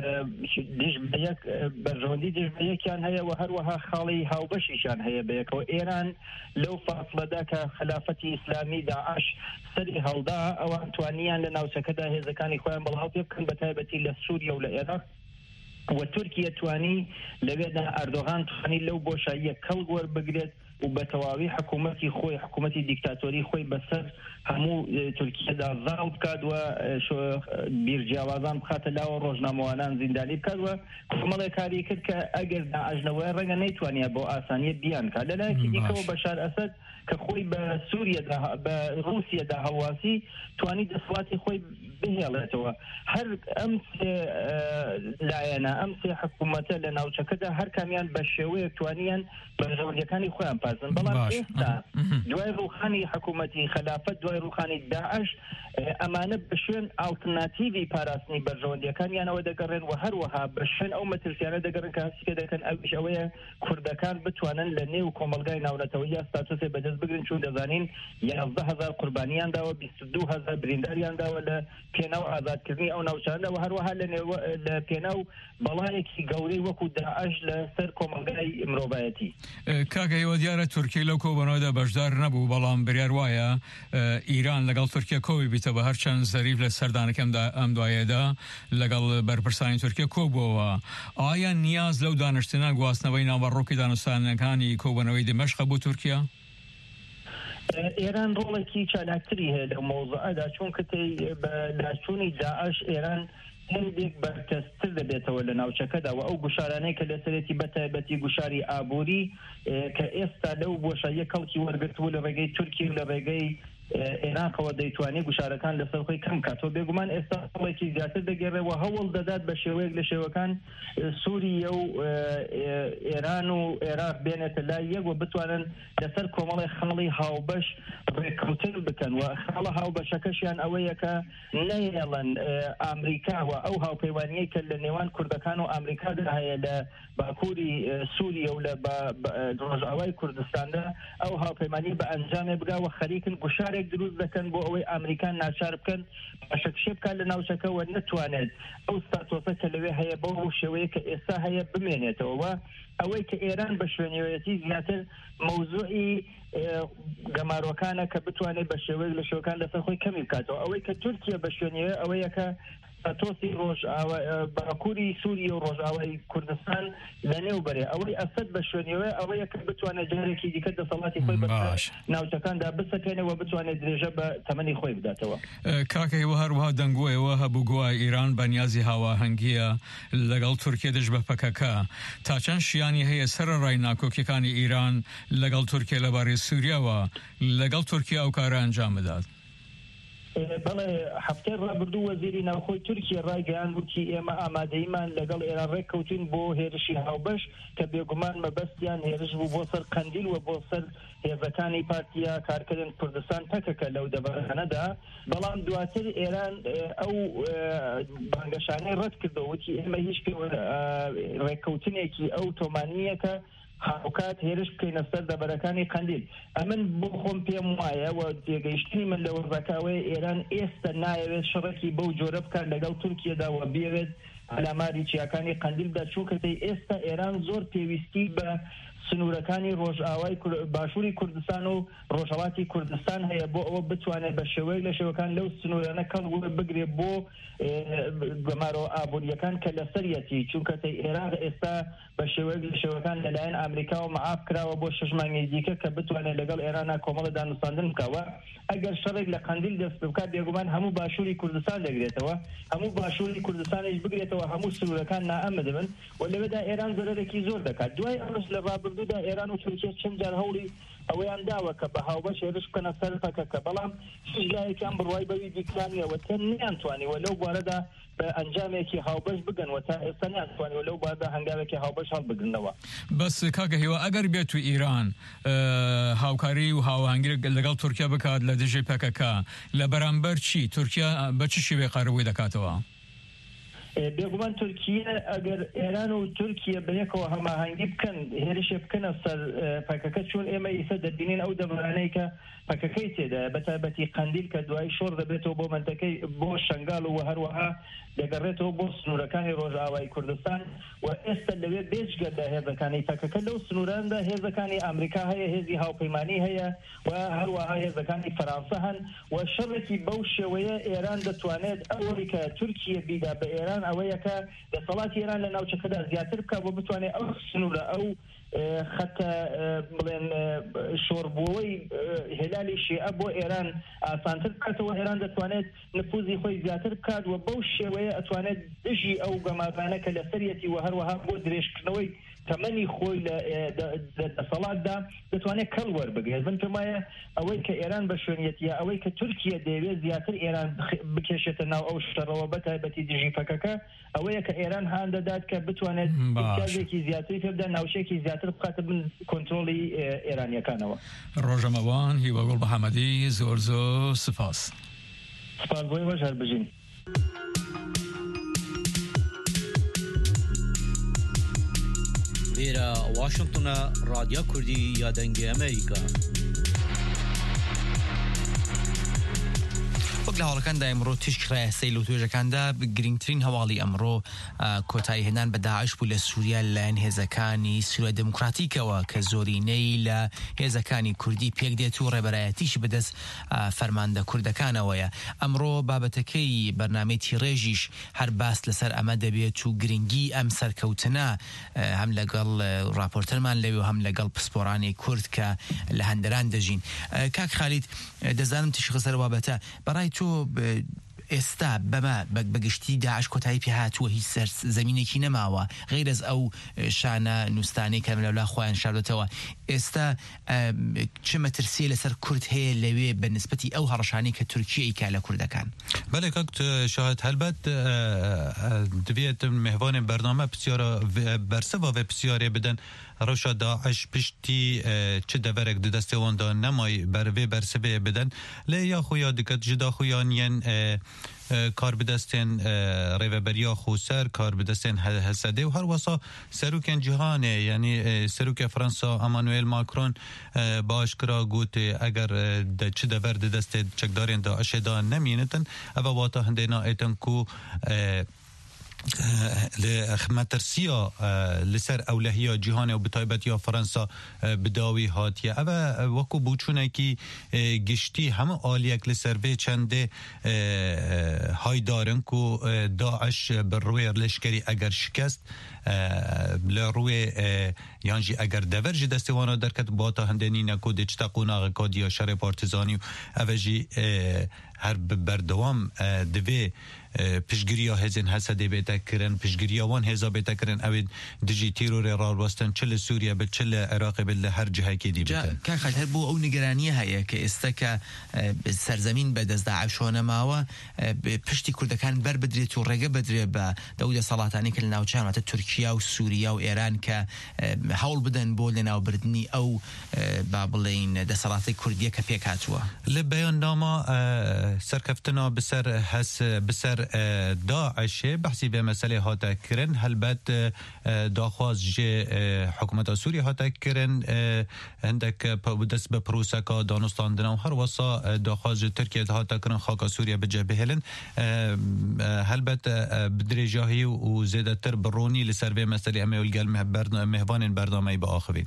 دژبەیەک بەرژەوەندی دژبەیەکیان هەیە و هەروەها خاڵی هاوبەشیشان هەیە بەیەکەوە ئێران لەو فاصلەدا کە خلافەتی ئیسلامی داعش سەری هەڵدا ئەوان توانیان لە ناوچەکەدا هێزەکانی خۆیان بەڵاو پێ بکەن بەتایبەتی لە سووریا و لە عێراق و تورکیە توانی لەوێدا ئەردۆغان توانی لەو بۆشاییە کەڵ وەربگرێت و بە تەواوی حکوومەتی خۆی حکوومەتی دیکتاتۆری خۆی بەسەر هەموو تورکیەدا زاڵ بکات و بیرجیاوازان بخاتە لاوە ڕۆژنامەوانان زیندانی بکات و کۆمەڵێک کاری کرد کە ئەگەر داعشنەوەی ڕەنگە نەیتوانیا بۆ ئاسانیە بیان کات لەلایەکی دیکەوە بەشار ئەسەد کە خۆی بە سووریەدا بە ڕووسیەدا هەڵواسی توانی دەسەڵاتی خۆی بهێڵێتەوە هەر ئەم لایەنە ئەم سێ حکوومەتە لە ناوچەکەدا هەر کامیان بە شێوەیەک توانیان بەرژەوەندیەکانی خۆیان دەپارێزن بەڵام ئێستا دوای ڕوخانی حکوومەتی خلافەت دوای ڕوخانی داعش ئەمانە بە شوێن ئالترناتیڤی پاراستنی بەرژەوەندیەکانیانەوە دەگەڕێن و هەروەها بە شوێن ئەو مەترسیانە دەگەڕن کە هەستیکە دەکەن ئەویش ئەوەیە کوردەکان بتوانن لە نێو کۆمەلگای ناونەتەوەی یا ستاتوسێ بەدەست بگرن چون دەزانین 11,000 قوربانیان داوە 22,000 برینداریان داوە لە پێناو ئازادکردنی ئەو ناوچانە و هەروەها لە پێناو بەڵایەکی گەورەی وەکو داعش لەسەر کۆمەلگای مرۆڤایەتی. کاگەیەوە دیارە تورکی لەو کۆبنەوەدا بەشدار نەبوو بەڵام بریار وایە ئیران لەگەڵ تورکیا کۆوی بیتە بە هەرچەند زەریف لە سەردانەکەمدا ئەم دوایەدا لەگەڵ بەرپرسانی تورکیا کۆبووەوە. ئایا نیاز لەو دانیشتنە گواستنەوەی ناوەڕۆکی دانوستانەکانی کۆبنەوەی دمەشق بوو تورکیا؟ ئێران ڕۆڵێکی چالاکتری هەیە لە مۆزوعەدا چونکە بە لاچوونی داعش ئێران هەندێک بەرکەستتر دەبێتەوە لە ناوچەکەدا و ئەو گوشارانەی کە لەسەرەتی بەتایبەتی گوشاری ئابووری کە ئێستا لەو بۆشاییە کەڵکی وەرگرتووە لە ڕێگەی تورکی و لە ڕێگەی عێراقەوە دەیتوانێت گوشارەکان لەسەر خۆی کەم کاتەوە بێگومان ئێستا هەڵێکی زیاتر دەگەڕێەوە هەوڵ دەدات بە شێوەیەک لە شێوەکان سووریە و ئێران و عێراق بێنێتە لای یەک و بتوانن لەسەر کۆمەڵی خاڵی هاوبەش ڕێککەوتن بکەن و خاڵە هاوبەشەکەشیان ئەوەیە کە نەیەڵەن ئامریکا و ئەو هاوپەیوانیەی کە لە نێوان کوردەکان و ئامریکادا هەیە لە باکووری سووریە و لە ڕۆژئاوای کوردستاندا ئەو هاوپەیمانی بە ئەنجامێ بگاوە خەریکن گوشارێک دروست دەکەن بۆ ئەوەی ئامریکان ناچار بکەن باشەکشێ بکات لە ناوچەکەەوە نەتوانێت ئەو ستاتۆسە کە لەوێ هەیە بەو شێوەیە کە ئێستا هەیە بمێنێتەوە ئەوەی کە ئێران بە شوێنەوەیەتی زیاتر مەوزوعی گەماڕۆکانە کە بتوانێت بە شێوەیەک لە شێوەکان لەسەر خۆی کەمی بکاتەوە ئەوەی کە تورکیا بە شوێنەوە ئەوەیە کە تۆسی باکووری سووریە و ڕۆژئاوای کوردستان لە نێو بەرێ ئەوەی ئەسد بە شوێنەوە ئەوەیە کە بتوانێت جارێکی دیکە دەسەڵاتی خۆی بەش ناوچەکاندا بسەکەنەوە بتوانێت درێژە بە تەمەنی خۆی بداتەوە. کاکەیەوە هەروەها دەنگۆیەوە هەبوو گوای ئیران بەنیازی هاواهەنگیە لەگەڵ تورکیا دژ بە پەکەکە تا چەند شیانی هەیە سەرڕای ناکۆکیەکانی ئیران لەگەڵ تورکیا لەبارەی سووریاوە لەگەڵ تورکیا ئەو کارە ئەنجام بدات. بەڵێ هەفتەی ڕابردوو وەزیری ناوخۆی تورکیا ڕایگەیان وتی ئێمە ئامادەیمان لەگەڵ ئێران ڕێککەوتین بۆ هێرشی هاوبەش کە بێگومان مەبەستیان هێرش بوو بۆ سەر قەندیل و بۆ سەر هێزەکانی پارتیا کارکردن کوردستان پەکەکە لەو دەبارانەدا بەڵام دواتر ئێران ئەو بانگەشانەی ڕەت کردەوە وتی ئێمە هیچ ڕێککەوتنێکی ئەو تۆمانیەکە هاوکات هێرش بکەینە سەر دەبەرەکانی قەندیل ئەمن بۆ خۆم پێم وایە و تێگەیشتنی من لە وەزەکاوەی ئێران ئێستا نایەوێت شەڕێکی بەو جۆرە بکات لەگەڵ تورکیەدا و بێوێت ئەلاماری چیاکانی قەندیلدا چووکەتەی ئێستا ئێران زۆر پێویستی بە سنوورەکانی ڕۆژئاوای باشووری کوردستان و ڕۆژهەڵاتی کوردستان هەیە بۆ ئەوە بتوانێت بە شێوەیەک لە شێوەکان لەو سنوورانە کەڵ بگرێت بۆ گەمارۆ ئابوووریەکان کە لەسەرەتی چونکەتەی عێراق ئێستا بە شێوەیەک لە شێوەکان لەلایەن ئەمریکا و مەعاف کراوە بۆ 6 مانگی دیکە کە بتوانێت لەگەڵ ئێرانە کۆمەڵە دانوستاندن بکەوە ئەگەر شەڕێک لە قەندیل دەست بکات بێگومان هەموو باشووری کوردستان دەگرێتەوە هەموو باشووری کوردستانیش بگرێتەوە هەموو سنوورەکان نائەمن دەبن و لەوێدا ئێران زەرێکی زۆر دەکات دوای ئەمەش لە ڕابردوودا ئێران و تورکیا چەند جار هەوڵی ئەوەیان داوە کە بە هاوبەش هێرش بکەنە سەر پەکەکە بەڵام شیلایەکیان بڕوای بەوی دیکرانیەوە تەن نیانتوانیوە لەو بوارەدا بە ئەنجامێکی هاوبەش بگەنەوە تا ئێستا نیانتوانیوە لەو بوارەدا هەنگاوێکی هاوبەش هەڵبگرنەوە. بەس کاکە هیوا ئەگەر بێت و ئیران هاوکاری و هاوهەنگی لەگەڵ تورکیا بکات لە دژی پەکەکە لە بەرامبەر چی تورکیا بە چ شێوەیە قارەبووی دەکاتەوە؟ بێگومان تورکیە ئەگەر ئێران و تورکیە بەیەکەوە هەماهەنگی بکەن هێرشێ بکەنە سەر پەکەکە چون ئێمە ئیسە دەبینین ئەو دەبارانەی کە پەکەکەی تێدا بەتایبەتی قەندیل کە دوای شۆڕ دەبێتەوە بۆ منتەکەی بۆ شنگال و هەروەها دەگەڕێتەوە بۆ سنوورەکانی ڕۆژئاوای کوردستان و ئێستا لەوێ بێجگە لە هێزەکانی پەکەکە لەو سنووراندا هێزەکانی ئەمریکا هەیە هێزی هاوپەیمانی هەیە و هەروەها هێزەکانی فەرانسە هەن و شەڕێکی بەو شێوەیە ئێران دەتوانێت ئەوەی کە تورکیە بیدا بە ئێران ئەوەیە کە دەسەڵاتی ئێران لە ناوچەکەدا زیاتر بکات بۆ بتوانێت ئەو سنوورە ئەو خەتە بڵێن شۆڕبووەوەی هێلالی شیعە بۆ ئێران ئاسانتر بکاتەوە ئێران دەتوانێت نفوزی خۆی زیاتر بکات و بەو شێوەیە ئەتوانێت دژی ئەو گەماڕانە کە لەسەرەتی و هەروەها بۆ درێژکردنەوەی تمني خوي للاتصالات دا دتواني كل ور بقى بنت ما اويك ايران بشونيتيا اويك تركيا دي زياتر ايران بكشتنا او شروبتها بتي دي فكك اويك ايران هاندات كبتواني كازيكي زياتر تبدا ناوشيكي زياتر بقات من كنترولي ايرانيا كانوا روجا موان هي بقول محمدي زورزو سپاس بوی وجه بجین بیرا واشنطن رادیو کردی یا دنگ امریکا وەک لە هەوڵەکاندا ئەمڕۆ تشکرای سەیل و توێژەکاندا گرنگترین هەواڵی ئەمڕۆ کۆتایی هێنان بە داعش بوو لە سووریا لەلایەن هێزەکانی سووریا دموکراتیکەوە کە زۆرینەی لە هێزەکانی کوردی پێک دێت و ڕێبەرایەتیش بەدەست فەرماندە کوردەکانەوەیە. ئەمڕۆ بابەتەکەی بەرنامەی تیڕێژیش هەر باس لەسەر ئەمە دەبێت و گرنگی ئەم سەرکەوتنە هەم لەگەڵ راپۆرتەرمان لەوێ و هەم لەگەڵ پسپۆڕانی کورد کە لە هەندەران دەژین. کاک خالید دەزانم تشخیص سەر بابەتە بەڕای تۆ ئێستا بەمە بەگشتی داعش کۆتایی پێ هاتووە هیچ سەر زەمینێکی نەماوە غیر ئەز ئەو شانە نووسانەی کە لەولا خۆیان شاردێتەوە. ئێستا چ مەترسیە لەسەر کورد هەیە لەوێ بە نسبەتی ئەو هەڕەشانەی کە تورکیە ئیکا لە کوردەکان؟ بله کاک شاهد هەلبەت دەبێت میهوان بەرنامە پرسیارە بەرسەوە و پرسیارێ بدەن روشا داعش پشتی چه دورک دو دسته واندا نمای بروی برسبه بدن لی یا خویا دکت جدا خویانین کار بدستن ریوبریا خوسر کار بدستن حسده و هر واسا سروکن جهانه یعنی سروک فرانسا امانوئل ماکرون باش کرا گوت اگر چه دور دسته چکدارین داعش دا نمینتن او واتا هندینا ایتن کو لخمترسيا لسر أولهية جهان وبطيبت يا فرنسا بداوي هاتية أبا وكو بوچونكي گشتي هم آليك لسر چنده هاي دارن كو داعش بالروي لشكري اگر شكست لروي يانجي اگر دورج دستوانا دركت باتا هندني نكو دجتا قوناغ كاديا شر پارتزاني اوجي هر بردوام دوی پشگیریا هزین حسده بیتا کرن پشگیریا وان هزا بیتا کرن اوید دجی تیرور رال وستن چل سوریا به چل عراق به هر جهه که دی بیتا که خاطر بو او نگرانیه هیا که استکا سرزمین بعد از داعش و نماوه پشتی کردکان بر بدریت و رگه بدری با دولت سلاطانی که لناوچان وقت ترکیه و سوریا و ایران که حول بدن بول لناو بردنی او بابلین دسلاطی کردیه که پیکاتوا لبیان ناما سرکفتنا بسر حس بسر داعش بحثی به مسئله هاتا کرن هلبت داخواز جه حکومت سوریه هاتا کرن هندک دست به پروسکا دانستان دنو هر واسا داخواز ترکیه هاتا کرن خاکا سوریه بجه بهلن هلبت بدرجاهی و زیده تر برونی لسر به مسئله امه والگل مهوان برنامه با آخوی.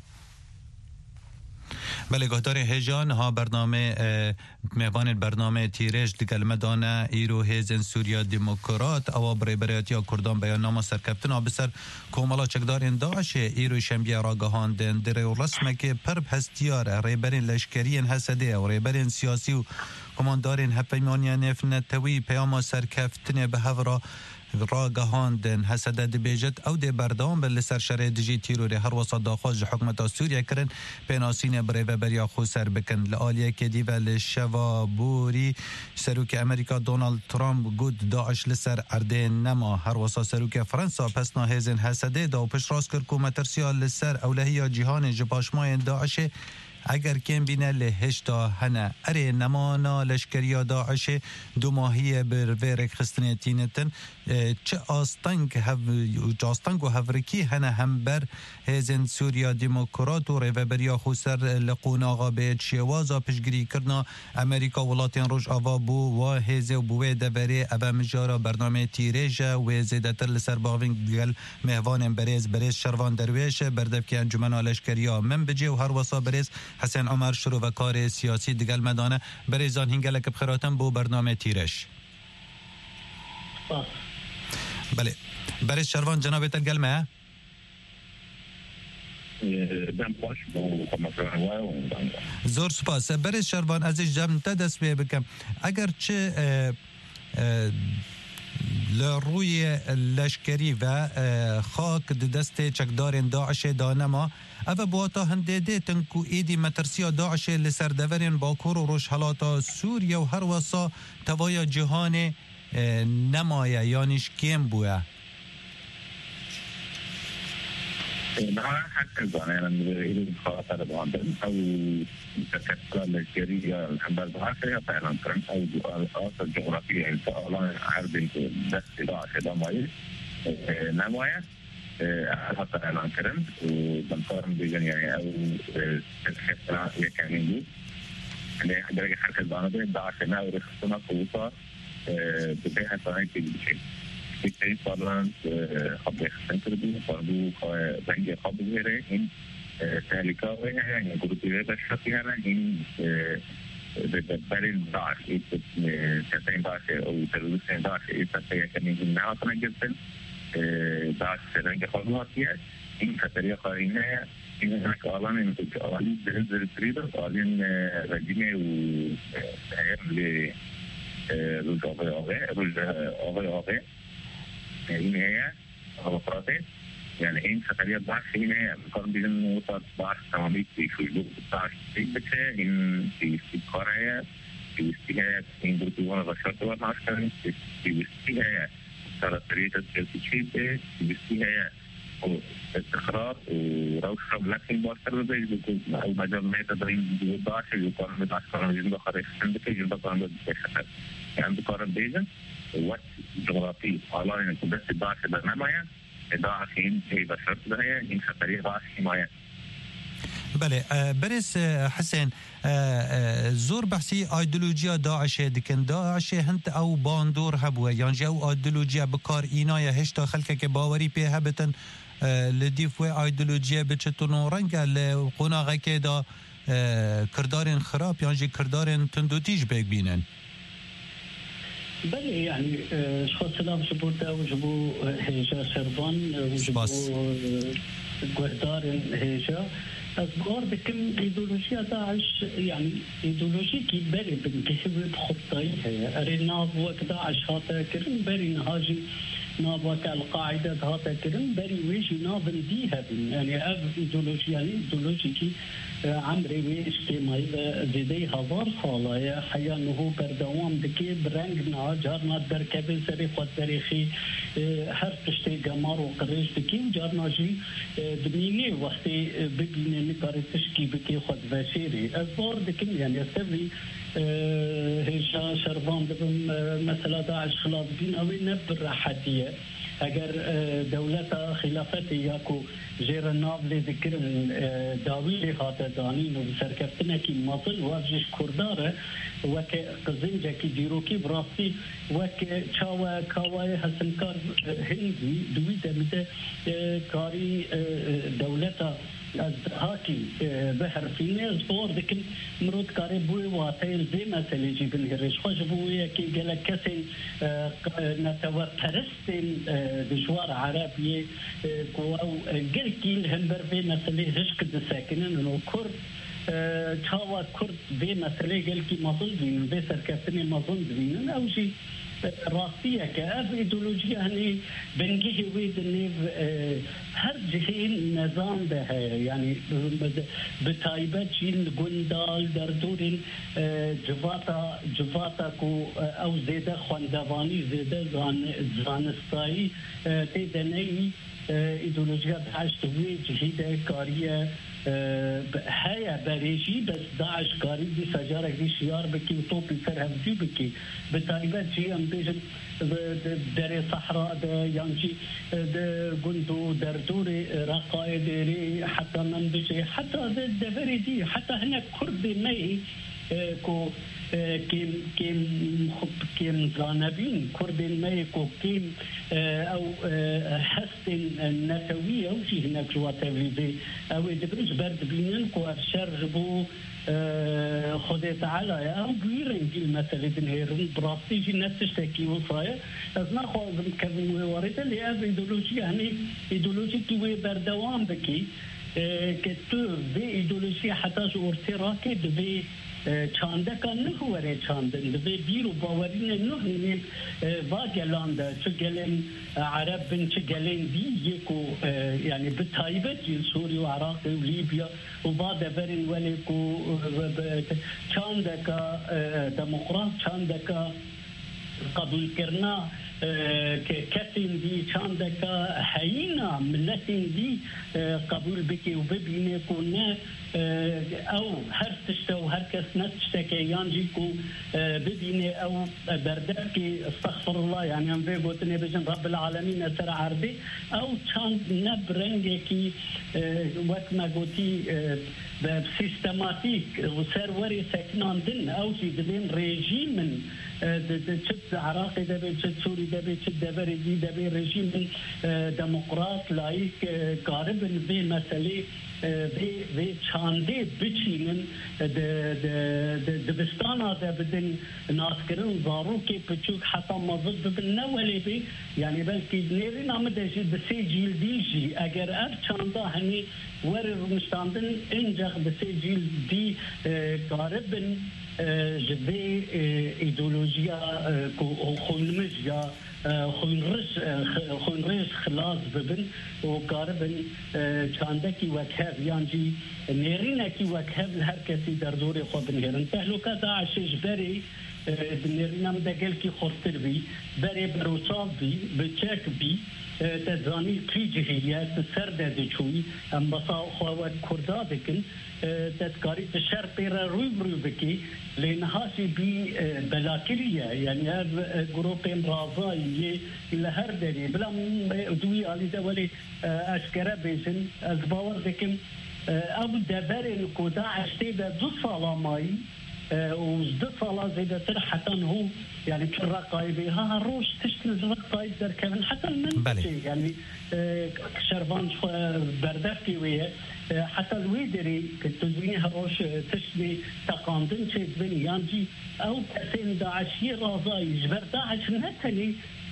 بله گهدار هجان ها برنامه میوان برنامه تیرش دیگل مدانه ایرو هیزن سوریا دموکرات او برایت یا کردان بیان نام سرکپتن بسر کومالا چکدار داعش ایرو شنبه راگهان دن در رسمه که پرب هستیار ریبرین لشکرین حسده و ریبرین سیاسی و کماندارین هپیمانیا نفنتوی پیاما سرکفتن به هورا راگهاندن حسده دبیجت او ده بردام بل سر شرع دجی تیروری هر وسط داخواز حکومت سوریه کرن پیناسین بری و بریا خو سر بکن لآلیه که دیو لشوابوری سروک امریکا دونالد ترامپ گود داعش لسر ارده نما هر وسط سروک فرانسا پس ناهزن حسده دا و پش راست کرد کومترسیال لسر اولهی جهان جباشمای داعش اگر کم بینه لهشتا هنه اره نمانا لشکریا داعش دو ماهی بر ویرک خستنیتینتن چه آستنگ و هفرکی هنه هم بر هزن سوریا دموکرات و ریوبریا خوسر لقوناغا بید شیوازا پشگری کرنا امریکا ولاتین روش آوا بو و هزه و بوه دوره او مجارا برنامه تیریجه و زیدتر لسر باوین گل مهوان بریز شروان درویش بردف که انجمن لشکریا من بجه و هر وصا بریز حسن عمر شروع و کار سیاسی دیگل مدانه بریزان هنگلک بخیراتن بو برنامه تیرش. بله بریز شروان جناب تلگلمه زور سپاس. بریز شروان از جمع تا دست بکم اگر چه لروی لشکری و خاک دست چکدارین داعش دانما اوه بواتا هنده تنکو ایدی مترسیا داعش لسردورین باکور و روشحالاتا سوریا و هر واسا توایا جهان نمایه یعنیش کم بویا نعم حتى الزمان إلى خاطر بعض أو تكتل الجريدة الحمد لله فعلا كرم أو آثار جغرافية إن شاء الله عرض بس إضاعة دمائي نماية حتى فعلا كرم وبنقارن بجن يعني أو تكتل يكامل يعني درجة حركة الزمان داعشنا ورخصنا قوة ببيعها صحيح بشيء في طبعا قبل خسنتردو قبل زنگ قبل غيره این تهلیکا و یعنی گروهی بشری هستند این برای داعش کسایی باشه او تروریست باشه این کسایی که میگن نه اصلا جبتن داعش زنگ قبل هستیه این کسایی قارینه این هناك آلان این که آلانی در تریدر آلین رژیم و هیم روز آقای این هي غلطاتي يعني این خطریات باش اینه میکنم بیدن موتاد باش تمامی تیشویلو باش تیبچه این تیستیکاره تیستیه این گروتوان رشاد و ناش کردن تیستیه سرطریت تیستیه تیستیه استقرار وروشة لكن بوصل زي او مجال ما تدرين باش يقارن باش قارن جنب خارج عندك جنب قارن بشكل يعني بقارن بيجن وقت جغرافي على إنه بس داعش برنامجه داعش هي بشرط ده إن خطرية داعش حماية. بله برس حسين زور بحثي ايديولوجيا داعش دكن داعش هنت او باندور هبوه يعني جو ايديولوجيا بكار اينايا هشتا خلقه که باوری پی هبتن لديف و ايديولوجيا بچتونو رنگ قناغه که دا کردارن خراب يعني کردارن تندوتيج بيك بينن بله يعني شخص سلام جبوتا وجبو هيجا سربان وجبو قهدار هيجا أذكر بكم إيديولوجيا داعش يعني إيديولوجيا كي بري بنكهب بخطيها أرينا وقت داعش هاتا كرن بري نهاجي نابك القاعدة هاتا كرن بري ويجي نابن ديها يعني أف إيديولوجيا يعني إيديولوجيا كي عمري ويش كما زيدي هزار صالة حيا نهو بردوام دكي برنجنا جارنا دركبي سري خود تاريخي هر تشتي جمار وقريش دكي جارنا جي دميني وقتي ببيني نكاري تشكي بكي خود فاشيري أزبار دكي يعني أستفي هيشا شربان دبم مثلا داعش خلاف دين أوي نبر حدية اگر دولتا خلافتی یاکو جیر نابل ذکر داویلی خاطر دانین و سرکفتنه کی مطل وافجش کرداره وک قزنجه کی دیروکی براستی وک چاوه کاوه حسنکار هندی دوی دمیده کاری دولتا از هاکی به حرفینه از بور دکن مرود کاری بوی واتیل بی مسئله جیبن هرش خوش بوی که گله کسی نتوه پرستین دشوار عربیه او گل کیل هم بر بی مسئله هشک دساکنن و کرد چاوا کرد بی مسئله گل کی مظل بینن بی سرکستنی مظل بینن او جی راستية كأف إيديولوجيا هني بنجيه ويد النيف هر جهين نظام ده يعني بتايبة جين قندال دردورين جفاتا كو أو زيادة خواندواني زيادة زانستاي تيدني إيديولوجيا داعش توي جهيدة كارية هيا بريجي بس داعش كاري دي سجارة دي شيار بكي وطوبي سرهم دي بكي بتايبات جي ام بيجن داري صحراء دا يانجي دا قندو دردوري رقاي ديري حتى من بيجي حتى دفري دي حتى هنا كرد مي كو كيم زانبين كردين مايكو كيم او حسن النسوية وشي هناك جواتافيزي او دبرج برد بينن كو افشربو خدي تعالى او بيرن جيل مثلا دنهيرن براستي جي الناس تشتكي وصايا ازنا خو كذا وريت اللي هذا ايديولوجيا يعني ايديولوجيا كي بردوام بكي كتو بي ايديولوجيا حتى جو ارتراكي دبي چاندکان نه وره چاندن دبی بیرو باورین نه نیم و گلانده چه گلن عرب بن چه گلن دی یکو یعنی به تایبت سوری و عراق و لیبیا و بعد برین ولی کو چاندکا دموکرات چاندکا قبول کرنا كثين دي چاندك حينا ملتين دي قبول بكي وببيني كنا او هر تشتا وهر كس نتشتكي يانجيكو ببيني او بردكي استغفر الله يعني ام في قلتني بجن رب العالمين اسر عربي او چاند نبرنجكي وقت ما قلتي بسيستماتيك وسروري سكنان دن او جي دبين ريجيمن تشد عراقي دبي تشد سوري دبي تشد دبي دبي ريجيم ديمقراط لايك قارب في مسألة في چانده بچینن دبستان هذا بدن ناسكرن ضاروكي بچوك حتى مضد ببن نولي بي يعني بلكي نيرين عمده بسي جيل ديجي اگر اب چانده هني ورر مشتاندن انجخ بسي جيل دي قاربن جبي ايديولوجيا خونمجيا خونرش خلاص ببن وقاربن چاندکی وکهف یانجی نيرينكي وكهف هر کسی در دور خود بنهرن تهلوکه داعش جبري نيرينا مدقلكي خورتر بي بري بروصاف بي بچك بي تزاني كريجهية تسرد دچوي ام بصا خوات كردا بكن تذكاري تشر بيرا روي بكي لنهاسي بي بلاكرية يعني هذا جروبين رازاي لهر دري بلا دوي علي دولي أشكرا بيزن أزباور دكم أبو دبرين كودا عشتيدا دو صالة ماي وزد صالة زيدا تر حتى هو يعني كالرقايبي ها روش تشتل الرقايب در كمان حتى المنطقة يعني شربان بردفتي ويه حتى الويدري كتزويني هروش تشتلي تقاندن شيء بني يانجي أو كسين داعشي رازاي جبر داعش نتني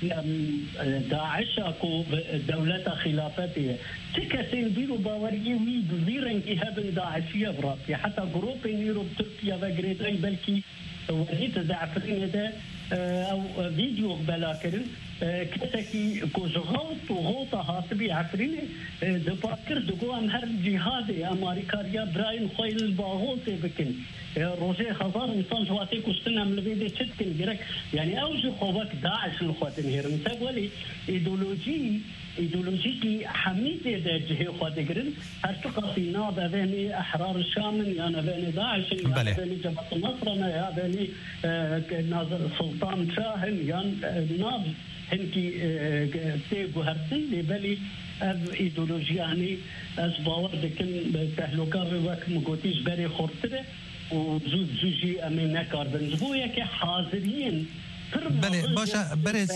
داعش اكو دولة خلافتها تكسين بيرو باوري وي بزيرنكي هبن داعشية براسي حتى جروب يوروب تركيا وغريتين بلكي وليت زعفرين ده او فيديو بلاكرن كتاكي كوزغوط وغوطة هاتبي عفريني دباكر دقو ام هر جهادي امريكاريا براين خويل الباغوطي بكن روجي خزار انسان جواتي كوستنا من الفيديو تشتكن جرك يعني اوجي خوبك داعش الخواتن هيرن تقولي ايديولوجيكي حميدة ده جهي خواتقرن هرتقى ناب اذاني احرار الشام يعني اذاني داعش يعني اذاني جبهة النصر يا اذاني ناظر سلطان شاهن يعني ناب هنكي تيجو هرتي لبلي اف ايديولوجيا يعني اسباور دكن تهلوكا وقت مقوتيش بري خورتره وزوجي امينه كاربن زبويا كي حاضرين بله باشه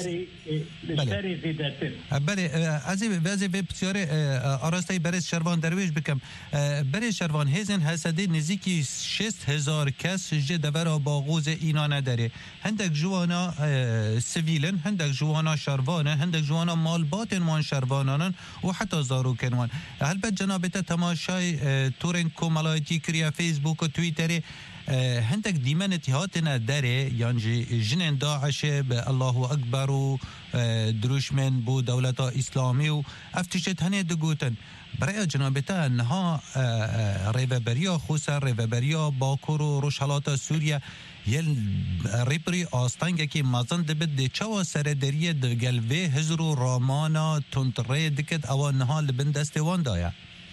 بله از بسیار آراسته برای شروان درویش بکم برای شروان هزن حسدی نزدیکی 60,000 کس جدور باغوز اینا نداره هندک جوانا سویلن هندک جوانا شروانه هندک جوانا مالبات وان شروانان و حتی زاروکنوان البته جنابت تماشای تورن کومالایتی کریا فیسبوک و توییتر هندك ديمان اتهاتنا داري يعني جنين داعش الله أكبر و دروشمن بو دولة إسلامي و افتشت هني دقوتن برای جنابتا انها ریوبریا خوصا ریوبریا باکور و روشالات سوریا یل ریپری آستانگه که مازن دبید چوا سردریه دگلوه هزر و رامانا تنطره دکت اوانها لبن دستوان دایا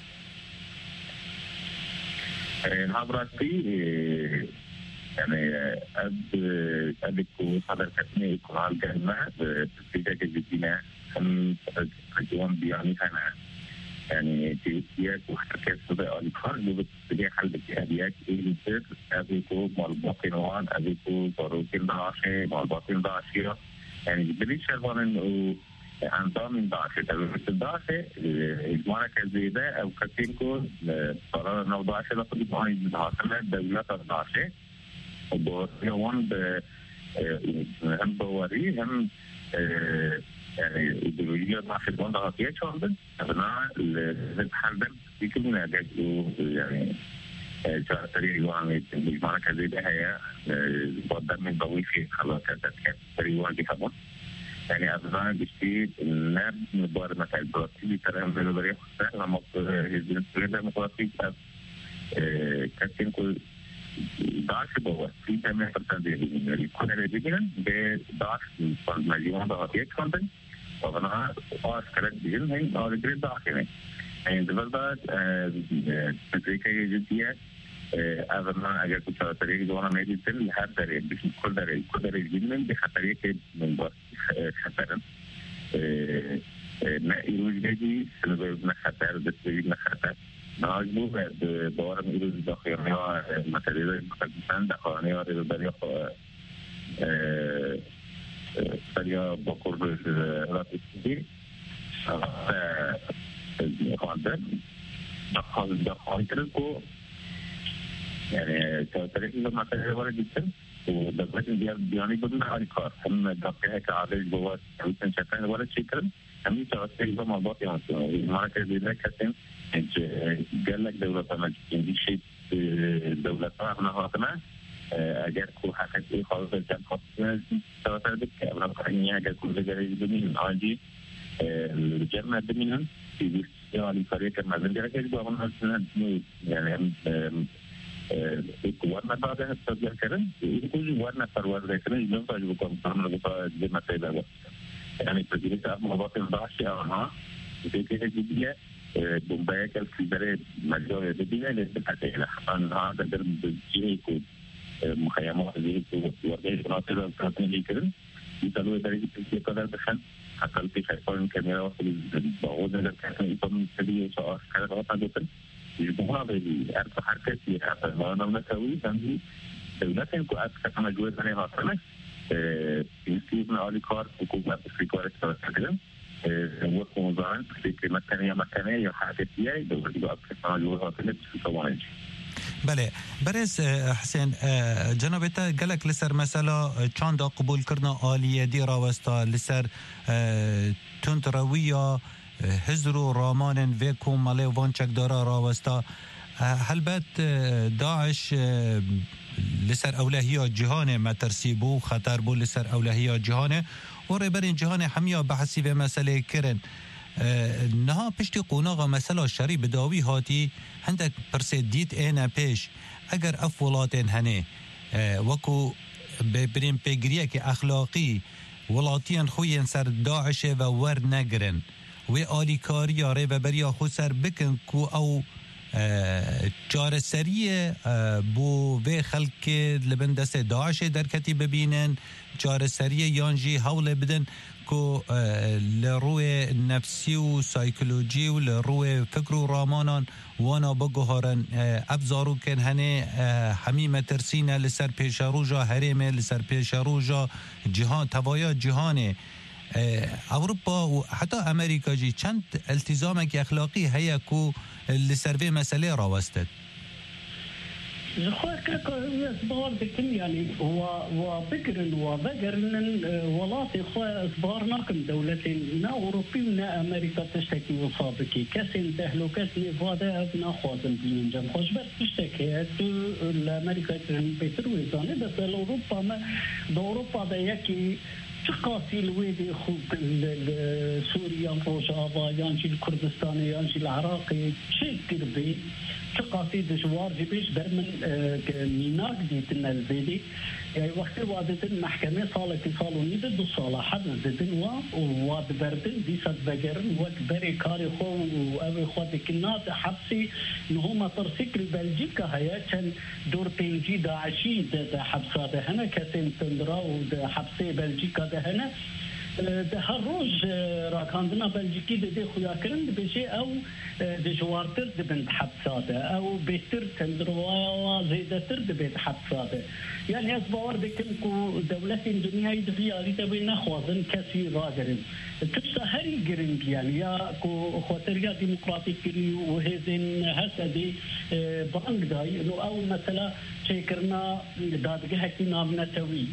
هابراتي يعني أبيكو صدر كتني كمال جنة تسيجا كجدينا هم كجوان بياني كنا يعني تيجيك وحكي صدق الكار جو بتسيجا حل بكيابيك إيه أبيكو مالباطين وان أبيكو ضروكين داشة مالباطين داشة يعني بدي شربان و انظام داعش داعش اجماع كزيده او كتينكو قرار نو داعش لقد ما حاصل دولة داعش وبيوان هم بواري هم يعني ايديولوجيا داعش بون داعش شغل ابناء الحندم يكون يعني طريق يوان مجموعة كذا هي وضع من ضويفي خلاص كذا طريق يوان دي كمان يعني أظن بشيء ناب مبارك مثل براسي ترى من البريء خصوصا لما هزين سلبة مقاطي كثير كل ضعف بواسطة تمام فرصة اللي كنا نجيبنا بضعف مجموعة ضغطية كونتن وأنا أشكرك جدا هاي أرجع ضعف يعني بالضبط تدريكية جدية أظن أجل كنت طريق جوانا ميدي تل هر طريق بس كل طريق جدا بخطرية من بس خطرا نا إيروز جدي سلبي من خطر بتبي من خطر ناجبو بوارم إيروز داخلي مثلاً مثلاً داخلي وارد بريق بريق بقول راتبي خاطر دخل تركو يعني طريقة لما تجرب ولا جدا ودبلت بياني بدون حركة هم دقيقة كعادل جوا كويسن شكل ولا شكل هم يتوسل بموضوع يعني ما كذي ذا كسم قال لك دولة ما عندي شيء دولة ما هاتنا أجر كل حاجة خالص جم خاصة توسل بك أبغى كأني أجر كل جري بدون عادي الجمع بدون في يعني فريق ما بندري كيف بقولنا يعني warna pada sebagian keren itu warna perwarna keren juga kalau bukan karena kita di masa itu yani begini saat membuat bahasa apa itu dia Bombay kalau sebenarnya major itu dia itu ada lah ada dalam begini itu mukhayamat itu warga itu nanti kalau keren kita lalu dari itu kadar berkan akal pikir kalau kamera waktu bawa dari itu tadi soal kalau apa itu المقابل أربع حركات في أنا مسوي تنزي دولتين كأكثر كما جوز أنا هاتنا يمكن على كار حكومة في كارت كذا وقوم زمان في مكانية حاجتية دولة أكثر كما جوز هاتنا في كوانج بله برز حسين جنابتا قالك لسر مثلا چند قبول کرنا آلیه دی راوستا لسر تندرویه هزرو رامان ویکو مالی وانچک دارا راوستا هلبت داعش لسر اولهیا جهان مترسیبو خطر بو لسر اولهیا جهان و ریبرین جهان همیا بحثی و مسئله کرن نها پشتی قوناغا مسئله شری بداوی هاتی هندک پرسیدیت اینا پیش اگر افولاتین هنه وکو ببرین پیگریه که اخلاقی ولاتیان خوین سر داعش و ور نگرن و آلیکاری یاره و بریا خود سر بکن کو او جارسریه بو و خلق لبن دست داعش در کتی ببینن جارسریه یانجی حول بدن کو لروی نفسی و سایکولوژی و لروی فکر و رامانان وانا بگوهارن ابزارو کن هنه حمیم ترسینه لسر پیش روژا حریمه لسر پیش روژا جهان توایا جهانه اوروبا و حتی امریکا جی چند التزام که اخلاقی هیا کو لسروی مسئله راوستد زخوة كاكا إصبار بكم يعني وبكر وبقر ولاتي خواه إصبارناكم دولتين نا أوروبي ونا أمريكا تشتكي وصابكي كاسين تهلوكات نفادة أبنا خوازن بيين جم خوش بس تشتكي الأمريكا بيترويزاني بس الأوروبا ما بأوروبا دا يكي تقاسي الويدي خوب سوريا روجافا يانجي الكردستاني يانجي العراقي شيء كربي تقاسي دجوار جبيش برمن ميناك ديتنا الفيدي يعني وقت وادت المحكمة صالة صالوني ضد الصالة حدث ضدن واد بردن دي صد بقرن وكبري كاري خو وأبي خواتي كنات حبسي نهما ترسيك البلجيكا هيا كان دور بينجي داعشي دا حبسا دهنا كتن تندرا ودا حبسي بلجيكا دهنا ده هالروج راكاندنا بلجيكي دي خويا كرن بشي او دجوارتر دبن حبساته او بيتر تندروا زيدتر دبن حبساته يعني أصبار بكمكو دولة الدنيا يدفيا لتبين خوازن كسي راجرين تبسا هري جرينج يعني يا كو خواتريا ديمقراطي كري وهزين هسدي بانك داي انه او مثلا شكرنا دادجه كي نام نتوي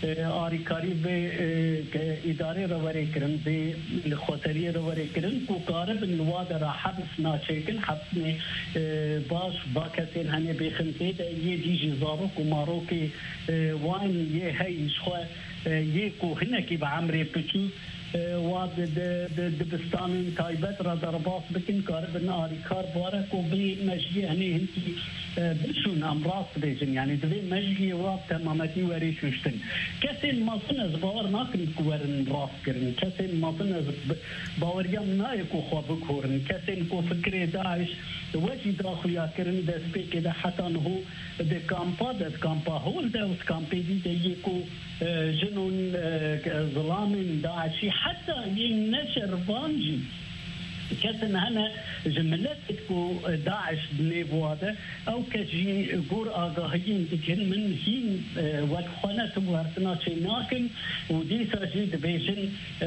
آریکاری به اداره رواری کرن به خاطری رواری کرن کو قارب الواد را حبس ناچکن حبس نه باش با کسین هنی بخنته یه دیجی زارو کو ماروکی وان یه هیش خو یه کو هنکی به عمری پچو واد دبستان تایبت را در باس بکن قارب آریکار باره کو بی مجگی هنی هنکی بشون امراض بيجن يعني دبي مجلي واب تمامتي وري شوشتن كسين ما صنز باور ما كن كورن راس كرن كسين ما صنز باور يم نايكو خواب كورن كسين كو فكري داعش وجه داخليا كرن دس بي كده حتى انه ده كامبا هول ده كامبي دي يكو جنون ظلام داعشي حتى ينشر بانجي كسن هنا جملتكو داعش بنيفواده او كجي جور اغاهين تكن من هين وكخانات وارتنا شيناكن ودي سجد بيشن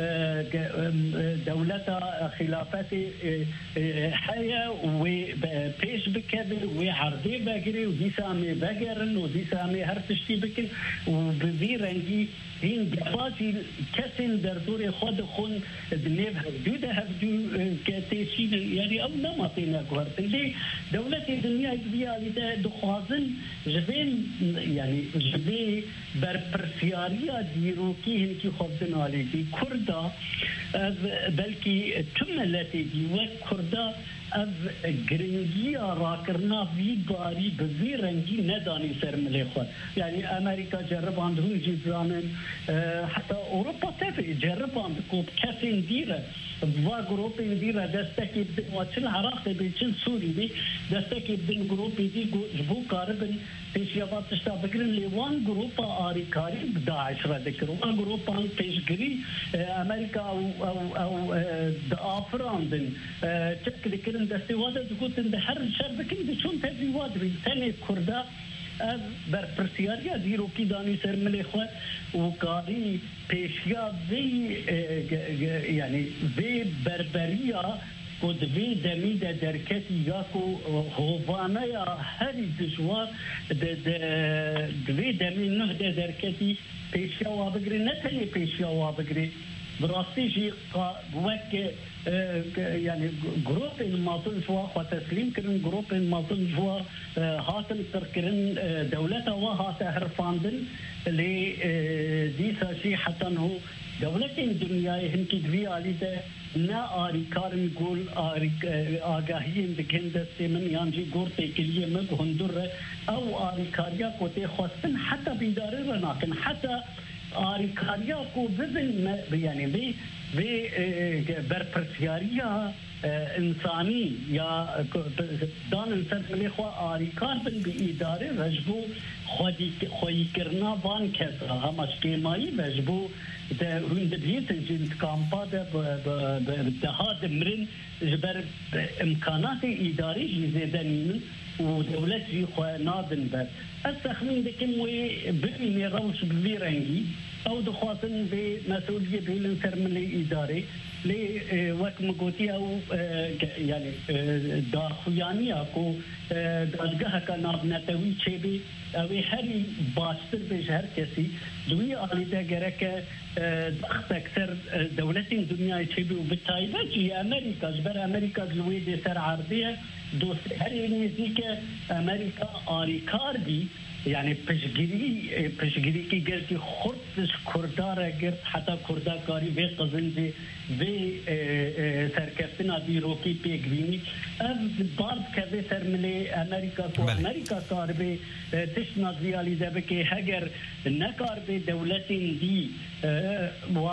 دولتا خلافات حيا وبيش بكبر وعرضي بقري ودي سامي بقرن ودي سامي هرتشتي بكن وبذي رنجي هين بفاتي كسن دردور خود خون دنيف هفدو هفدو كتيشين يعني او نمطينا كوارت اللي دولة الدنيا ديالي ده دخوازن جبين يعني جبين برپرسياريا ديروكي هنكي خبزن عليكي كردا بلكي تملتي دي وكردا از گرنگی راکرنا وی باری بزی رنگی ندانی سر ملیخواد یعنی امریکا جرباند هون جزانن حتی اوروپا تفی جرباند کوب کسین دیره و گروپین دیره دستکی بدن و چل عراق بی چل سوری بی دستکی بدن گروپی دی جبو کاربن پیشیابات تشتا بگرن لیوان گروپا آریکاری داعش را دکر وان گروپا پیشگری امریکا او دافراندن چک دکرن دستی واده دکوتن ده هر شر بکن ده چون تبی واده بی تنه کرده از برپرسیاریا دیروکی دانی سر ملیخواه و کاری پیشیا وی یعنی وی بربریا کود وی دمید درکتی یا کو هوانه یا هری دشوار وی دمید نه درکتی پیشیا وابگری نتنی پیشیا وابگری براستی جی وک يعني جروب الماطن جوا وتسليم كرن جروب الماطن جوا هاتن تركرن دولته وهاته هرفاندن اللي دي ساشي حتى انه دولة الدنيا هم كدوي علي ده نا آريكارن قول آگاهين دكين دسته من يانجي گور تكليه مب هندر او آريكاريا كوتي خواستن حتى بيداري رناكن حتى آريكاريا کو بزن يعني بي برپرسیاریا انسانی یا دان انسان ملیخوا آریکار بن بی اداره رجبو خودی کرنا وان کسا همش کیمایی رجبو ده هند بیتن جنت کامپا ده دهاد مرن جبر امکانات اداری جزیدنین و دولت جی خواه نادن بر التخمين دكم وبني روش بفيرنجي او دخواتن بمسؤولية بيلنسر من الإدارة لي وقت مقوتي او يعني داخوياني اكو دادگاه كناب نتوي چبي او هري باشتر بيش هر كسي دوي آليده گرك ضغط اكثر دولتين دنيا چبي وبالتايبه جي امريكا جبر امريكا جلوي دي سر عرضيه دوست هري نزيك امريكا آريكار دي يعني پشگیری کی گرتی خودش کردار گرت حتی کردار کاری به قزنجی به سرکفتنا بیروکی پیگوینی از بارد که سر ملی امریکا کو امریکا کار به تشنا زیالی ده که اگر نکار به دولتین دی و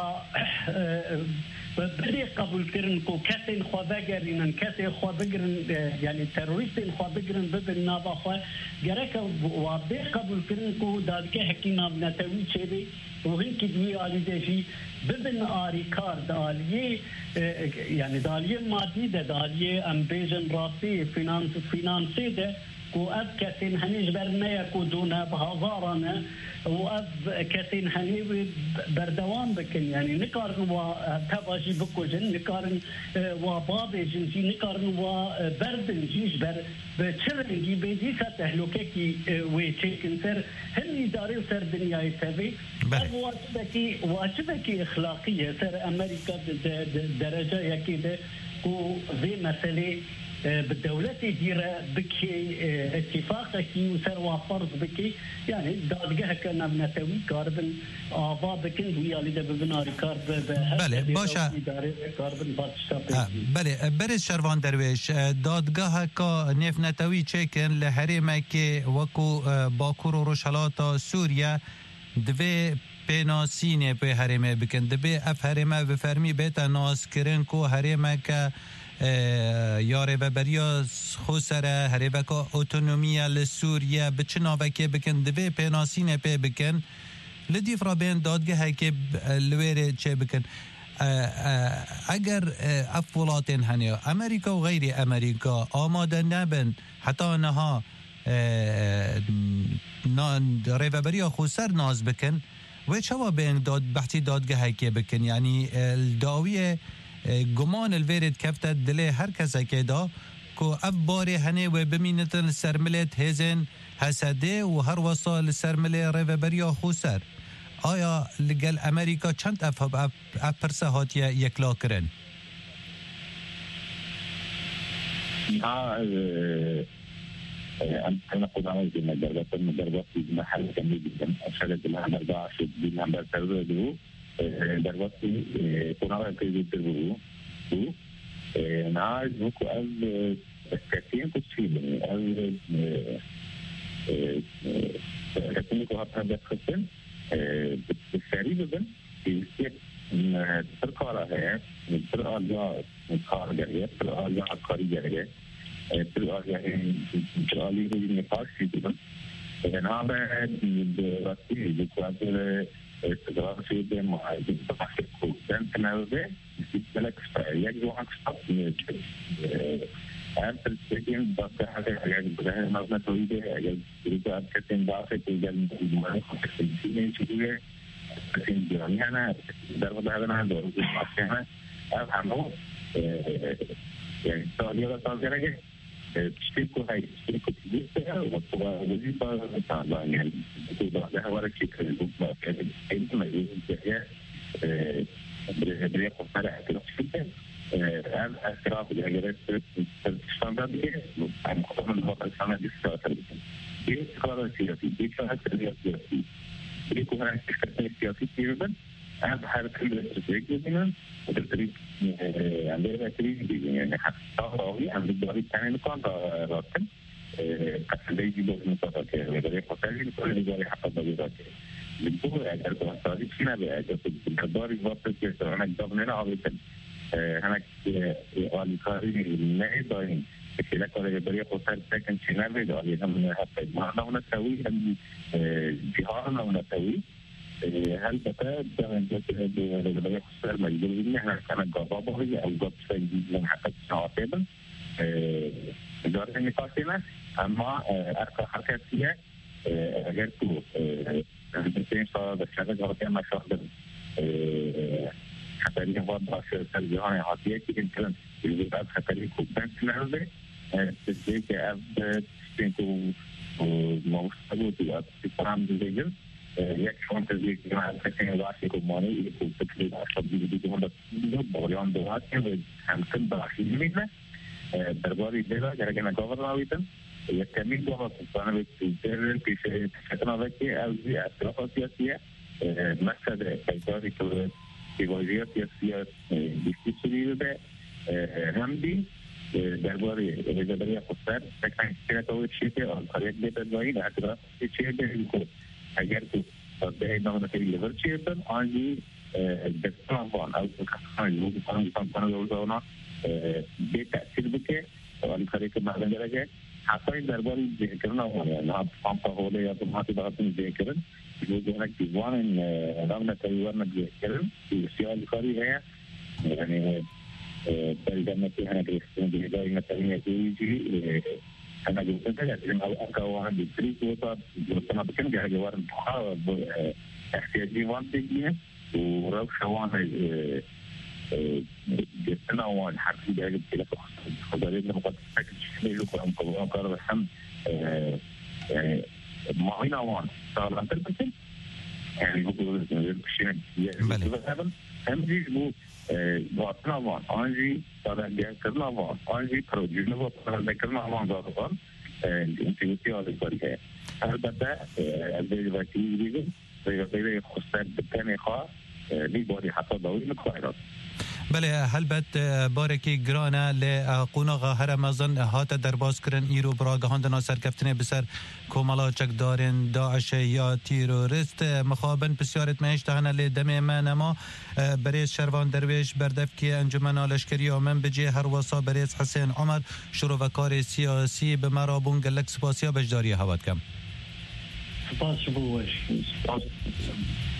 بدي قبول كرن كو كاتين خو بغرين كاتين خو بغرن يعني تيروريستين خو بغرن ببن نابا خو جرك وابي قبول كرن كو دادك حكينا بنتوي تشبي وهن كدوي علي دشي ببن آري كار داليه يعني داليه مادي ده داليه امبيجن راسي فينانسي ده وأب كثين هنيج برنايا كودونا بهزارنا وأب كثين هنيوي بردوان بكن يعني نقارن وتباجي بكوجن نقارن وبابي جنسي نقارن وبردن جيش بتشرنجي بيجي ستهلوكي ويتشيكن سر هني داري سر دنيا يسوي واجبكي اخلاقيه سر امريكا درجه يكيده وفي مساله بالدولة ديرة بكي اتفاقك وسروا فرض بكي يعني دادقها كنا بنتوي كاربن آبا بكن ويا لده ببناري كارب بله باشا كاربن باتشتا بله برز شروان درویش دادگاه که نف نتوی چکن لحرمه که وکو باکور و روشلاتا سوریا دوی پیناسینه به حرمه بکن دوی اف حرمه و فرمی بیتا ناس کرن کو حرمه که یاره و بریا خسره هره که اوتونومیا لسوریا بچنا وکه بکن دوی پیناسینه پی بکن لدیف را بین دادگاه که لویره چه بکن اگر افولاتین هنیا امریکا و غیر امریکا آماده نبن حتی نها ریوبریا خسر ناز بکن و چوا بین بحثی دادگاه که بکن یعنی داویه گمان الویرد کفت دل هر کسی که دا که اف باری هنه و بمینتن سرملت هزن حسده و هر وصال سرمله ریوبریا خسر آیا لگل امریکا چند اف پرسه هاتیه یکلا کرن؟ أنا أقول أنا زي ما جربت في محل كمية جدا أشهد لها مربع شد بينا برتر دو جربت كنا كذي تربو نعرف نكو أل كثير كتير أل كثير نكو هذا بخصن بالسريع جدا في تركارا है تركارا مخار جريه تركارا عقاري جريه تركارا ترالي को निकास की तो ना मैं रास्ते जो क्वार्टर तकरार से दे माइक पासे को कैनल दे सिलेक्ट या जो एक्स्ट्रा एंड सेकंड बस है अगर मैं तो ये अगर रिचार्ज करते हैं बात है कि जब मैं नहीं चाहिए लेकिन दुनिया ना दरवाजा है ना दो बातें हैं अब हम लोग तो ये बात करेंगे स्टिक को दिखते हैं वो तो वही पर ताला है तो बात है हमारे चित्र को बात है एक में ये है ब्रेक को सारा है तो अब अशराफ الهجرات स्टैंडर्ड है हम को हम बहुत सारा डिस्कस करते हैं ये قرار سياسي ये قرار سياسي ये को है سياسي تقريبا अब हर كل استراتيجية وتدريب عندنا تدريب يعني حتى راوي عند الدوري كان نقاط راتب كسبي جيبوا نقاط كده غير قتالي كل الدوري حتى ضرورات بالدور اگر تو استادی فينا بأجل الدوري وقت كده أنا قبلنا عارفين هناك والكاري النهائي داين كلا كله بري قتال سكن فينا بدوري هم حتى ما نحن نسوي هم جهارنا ونسوي هل بتاعد من جد اللي بيحصل ما يقولون إحنا كنا جوابه هي أو جواب سيد من حتى ساعتين دارنا نقاشنا أما أركان حركاتية غير تو بتين صار بشكل جوابي ما شاهد حتى اللي هو باشر سرجاني عادية كده كلام اللي بعد حتى اللي كوبان سنالده تجيك أبد تنتو موصلوا تبقى تفهم بالجل یک شون تزیق جماعت سکن واسه کومانی یک تکلیف اصلا بیشتری مدت باریان دوات که همسن باقی میکنه درباره دیگر اگر نگاه راویتن یک کمی دوات سانه بیشتر پیش سکنا وکی از اطراف سیاسیه مسئله پیدایی که دیوایزی سیاسی دیسکوسیونی بوده هم دی درباره اداره خودسر سکن که چیه آنکاریت بیشتری در اطراف چیه که اگر تو به نام نکردی لیور چیتن آنجی دکتران وان او کسانی لوگ کانگان دوزانا به تأثیر بکه ولی کاری که معلوم درجه حتی درباره ذکر نمونه نه پامپا هوله یا تو ماتی باعث ذکرن لوگ هنگ دیوان نام نکردی ورن ذکرن سیال کاری ہے یعنی بلدان کی هنگ ریستون دیگه نکردی أنا قلت لك إن أكوان بالتريك وصل وصلنا بكم جاه جوار بخار احتياجي وانتجيه وروش وانا جسنا وان حرفي ده قلت لك خدالين مقدس فكر شيء لو كان قرر هم ما هنا وان صار أنت بس يعني بقول شيء يعني هم جيبوا وطنا وان أنجي صار جاه كرنا وان أنجي بروجينا وطنا كرنا وان ضابطان انتيوتي هذا الفريق البته الوقتی دیگه غیر خصوصا بکنی خواه لیباری حتی داوری مخایرات بله هلبت بارکی گرانه لقوناغا هر مزن هات درباز کرن ایرو براگهاندنا سرکفتنه بسر کومالا چکدارن داعش یا تیروریست مخابن بسیارت مهش دهنه لدمه من اما بریز شروان درویش بردف که انجمن آلشکری آمن بجه هر واسا بریز حسین عمر شروع و کار سیاسی به مرابون گلک سپاسیا بجداری هواد کم سپاس بوش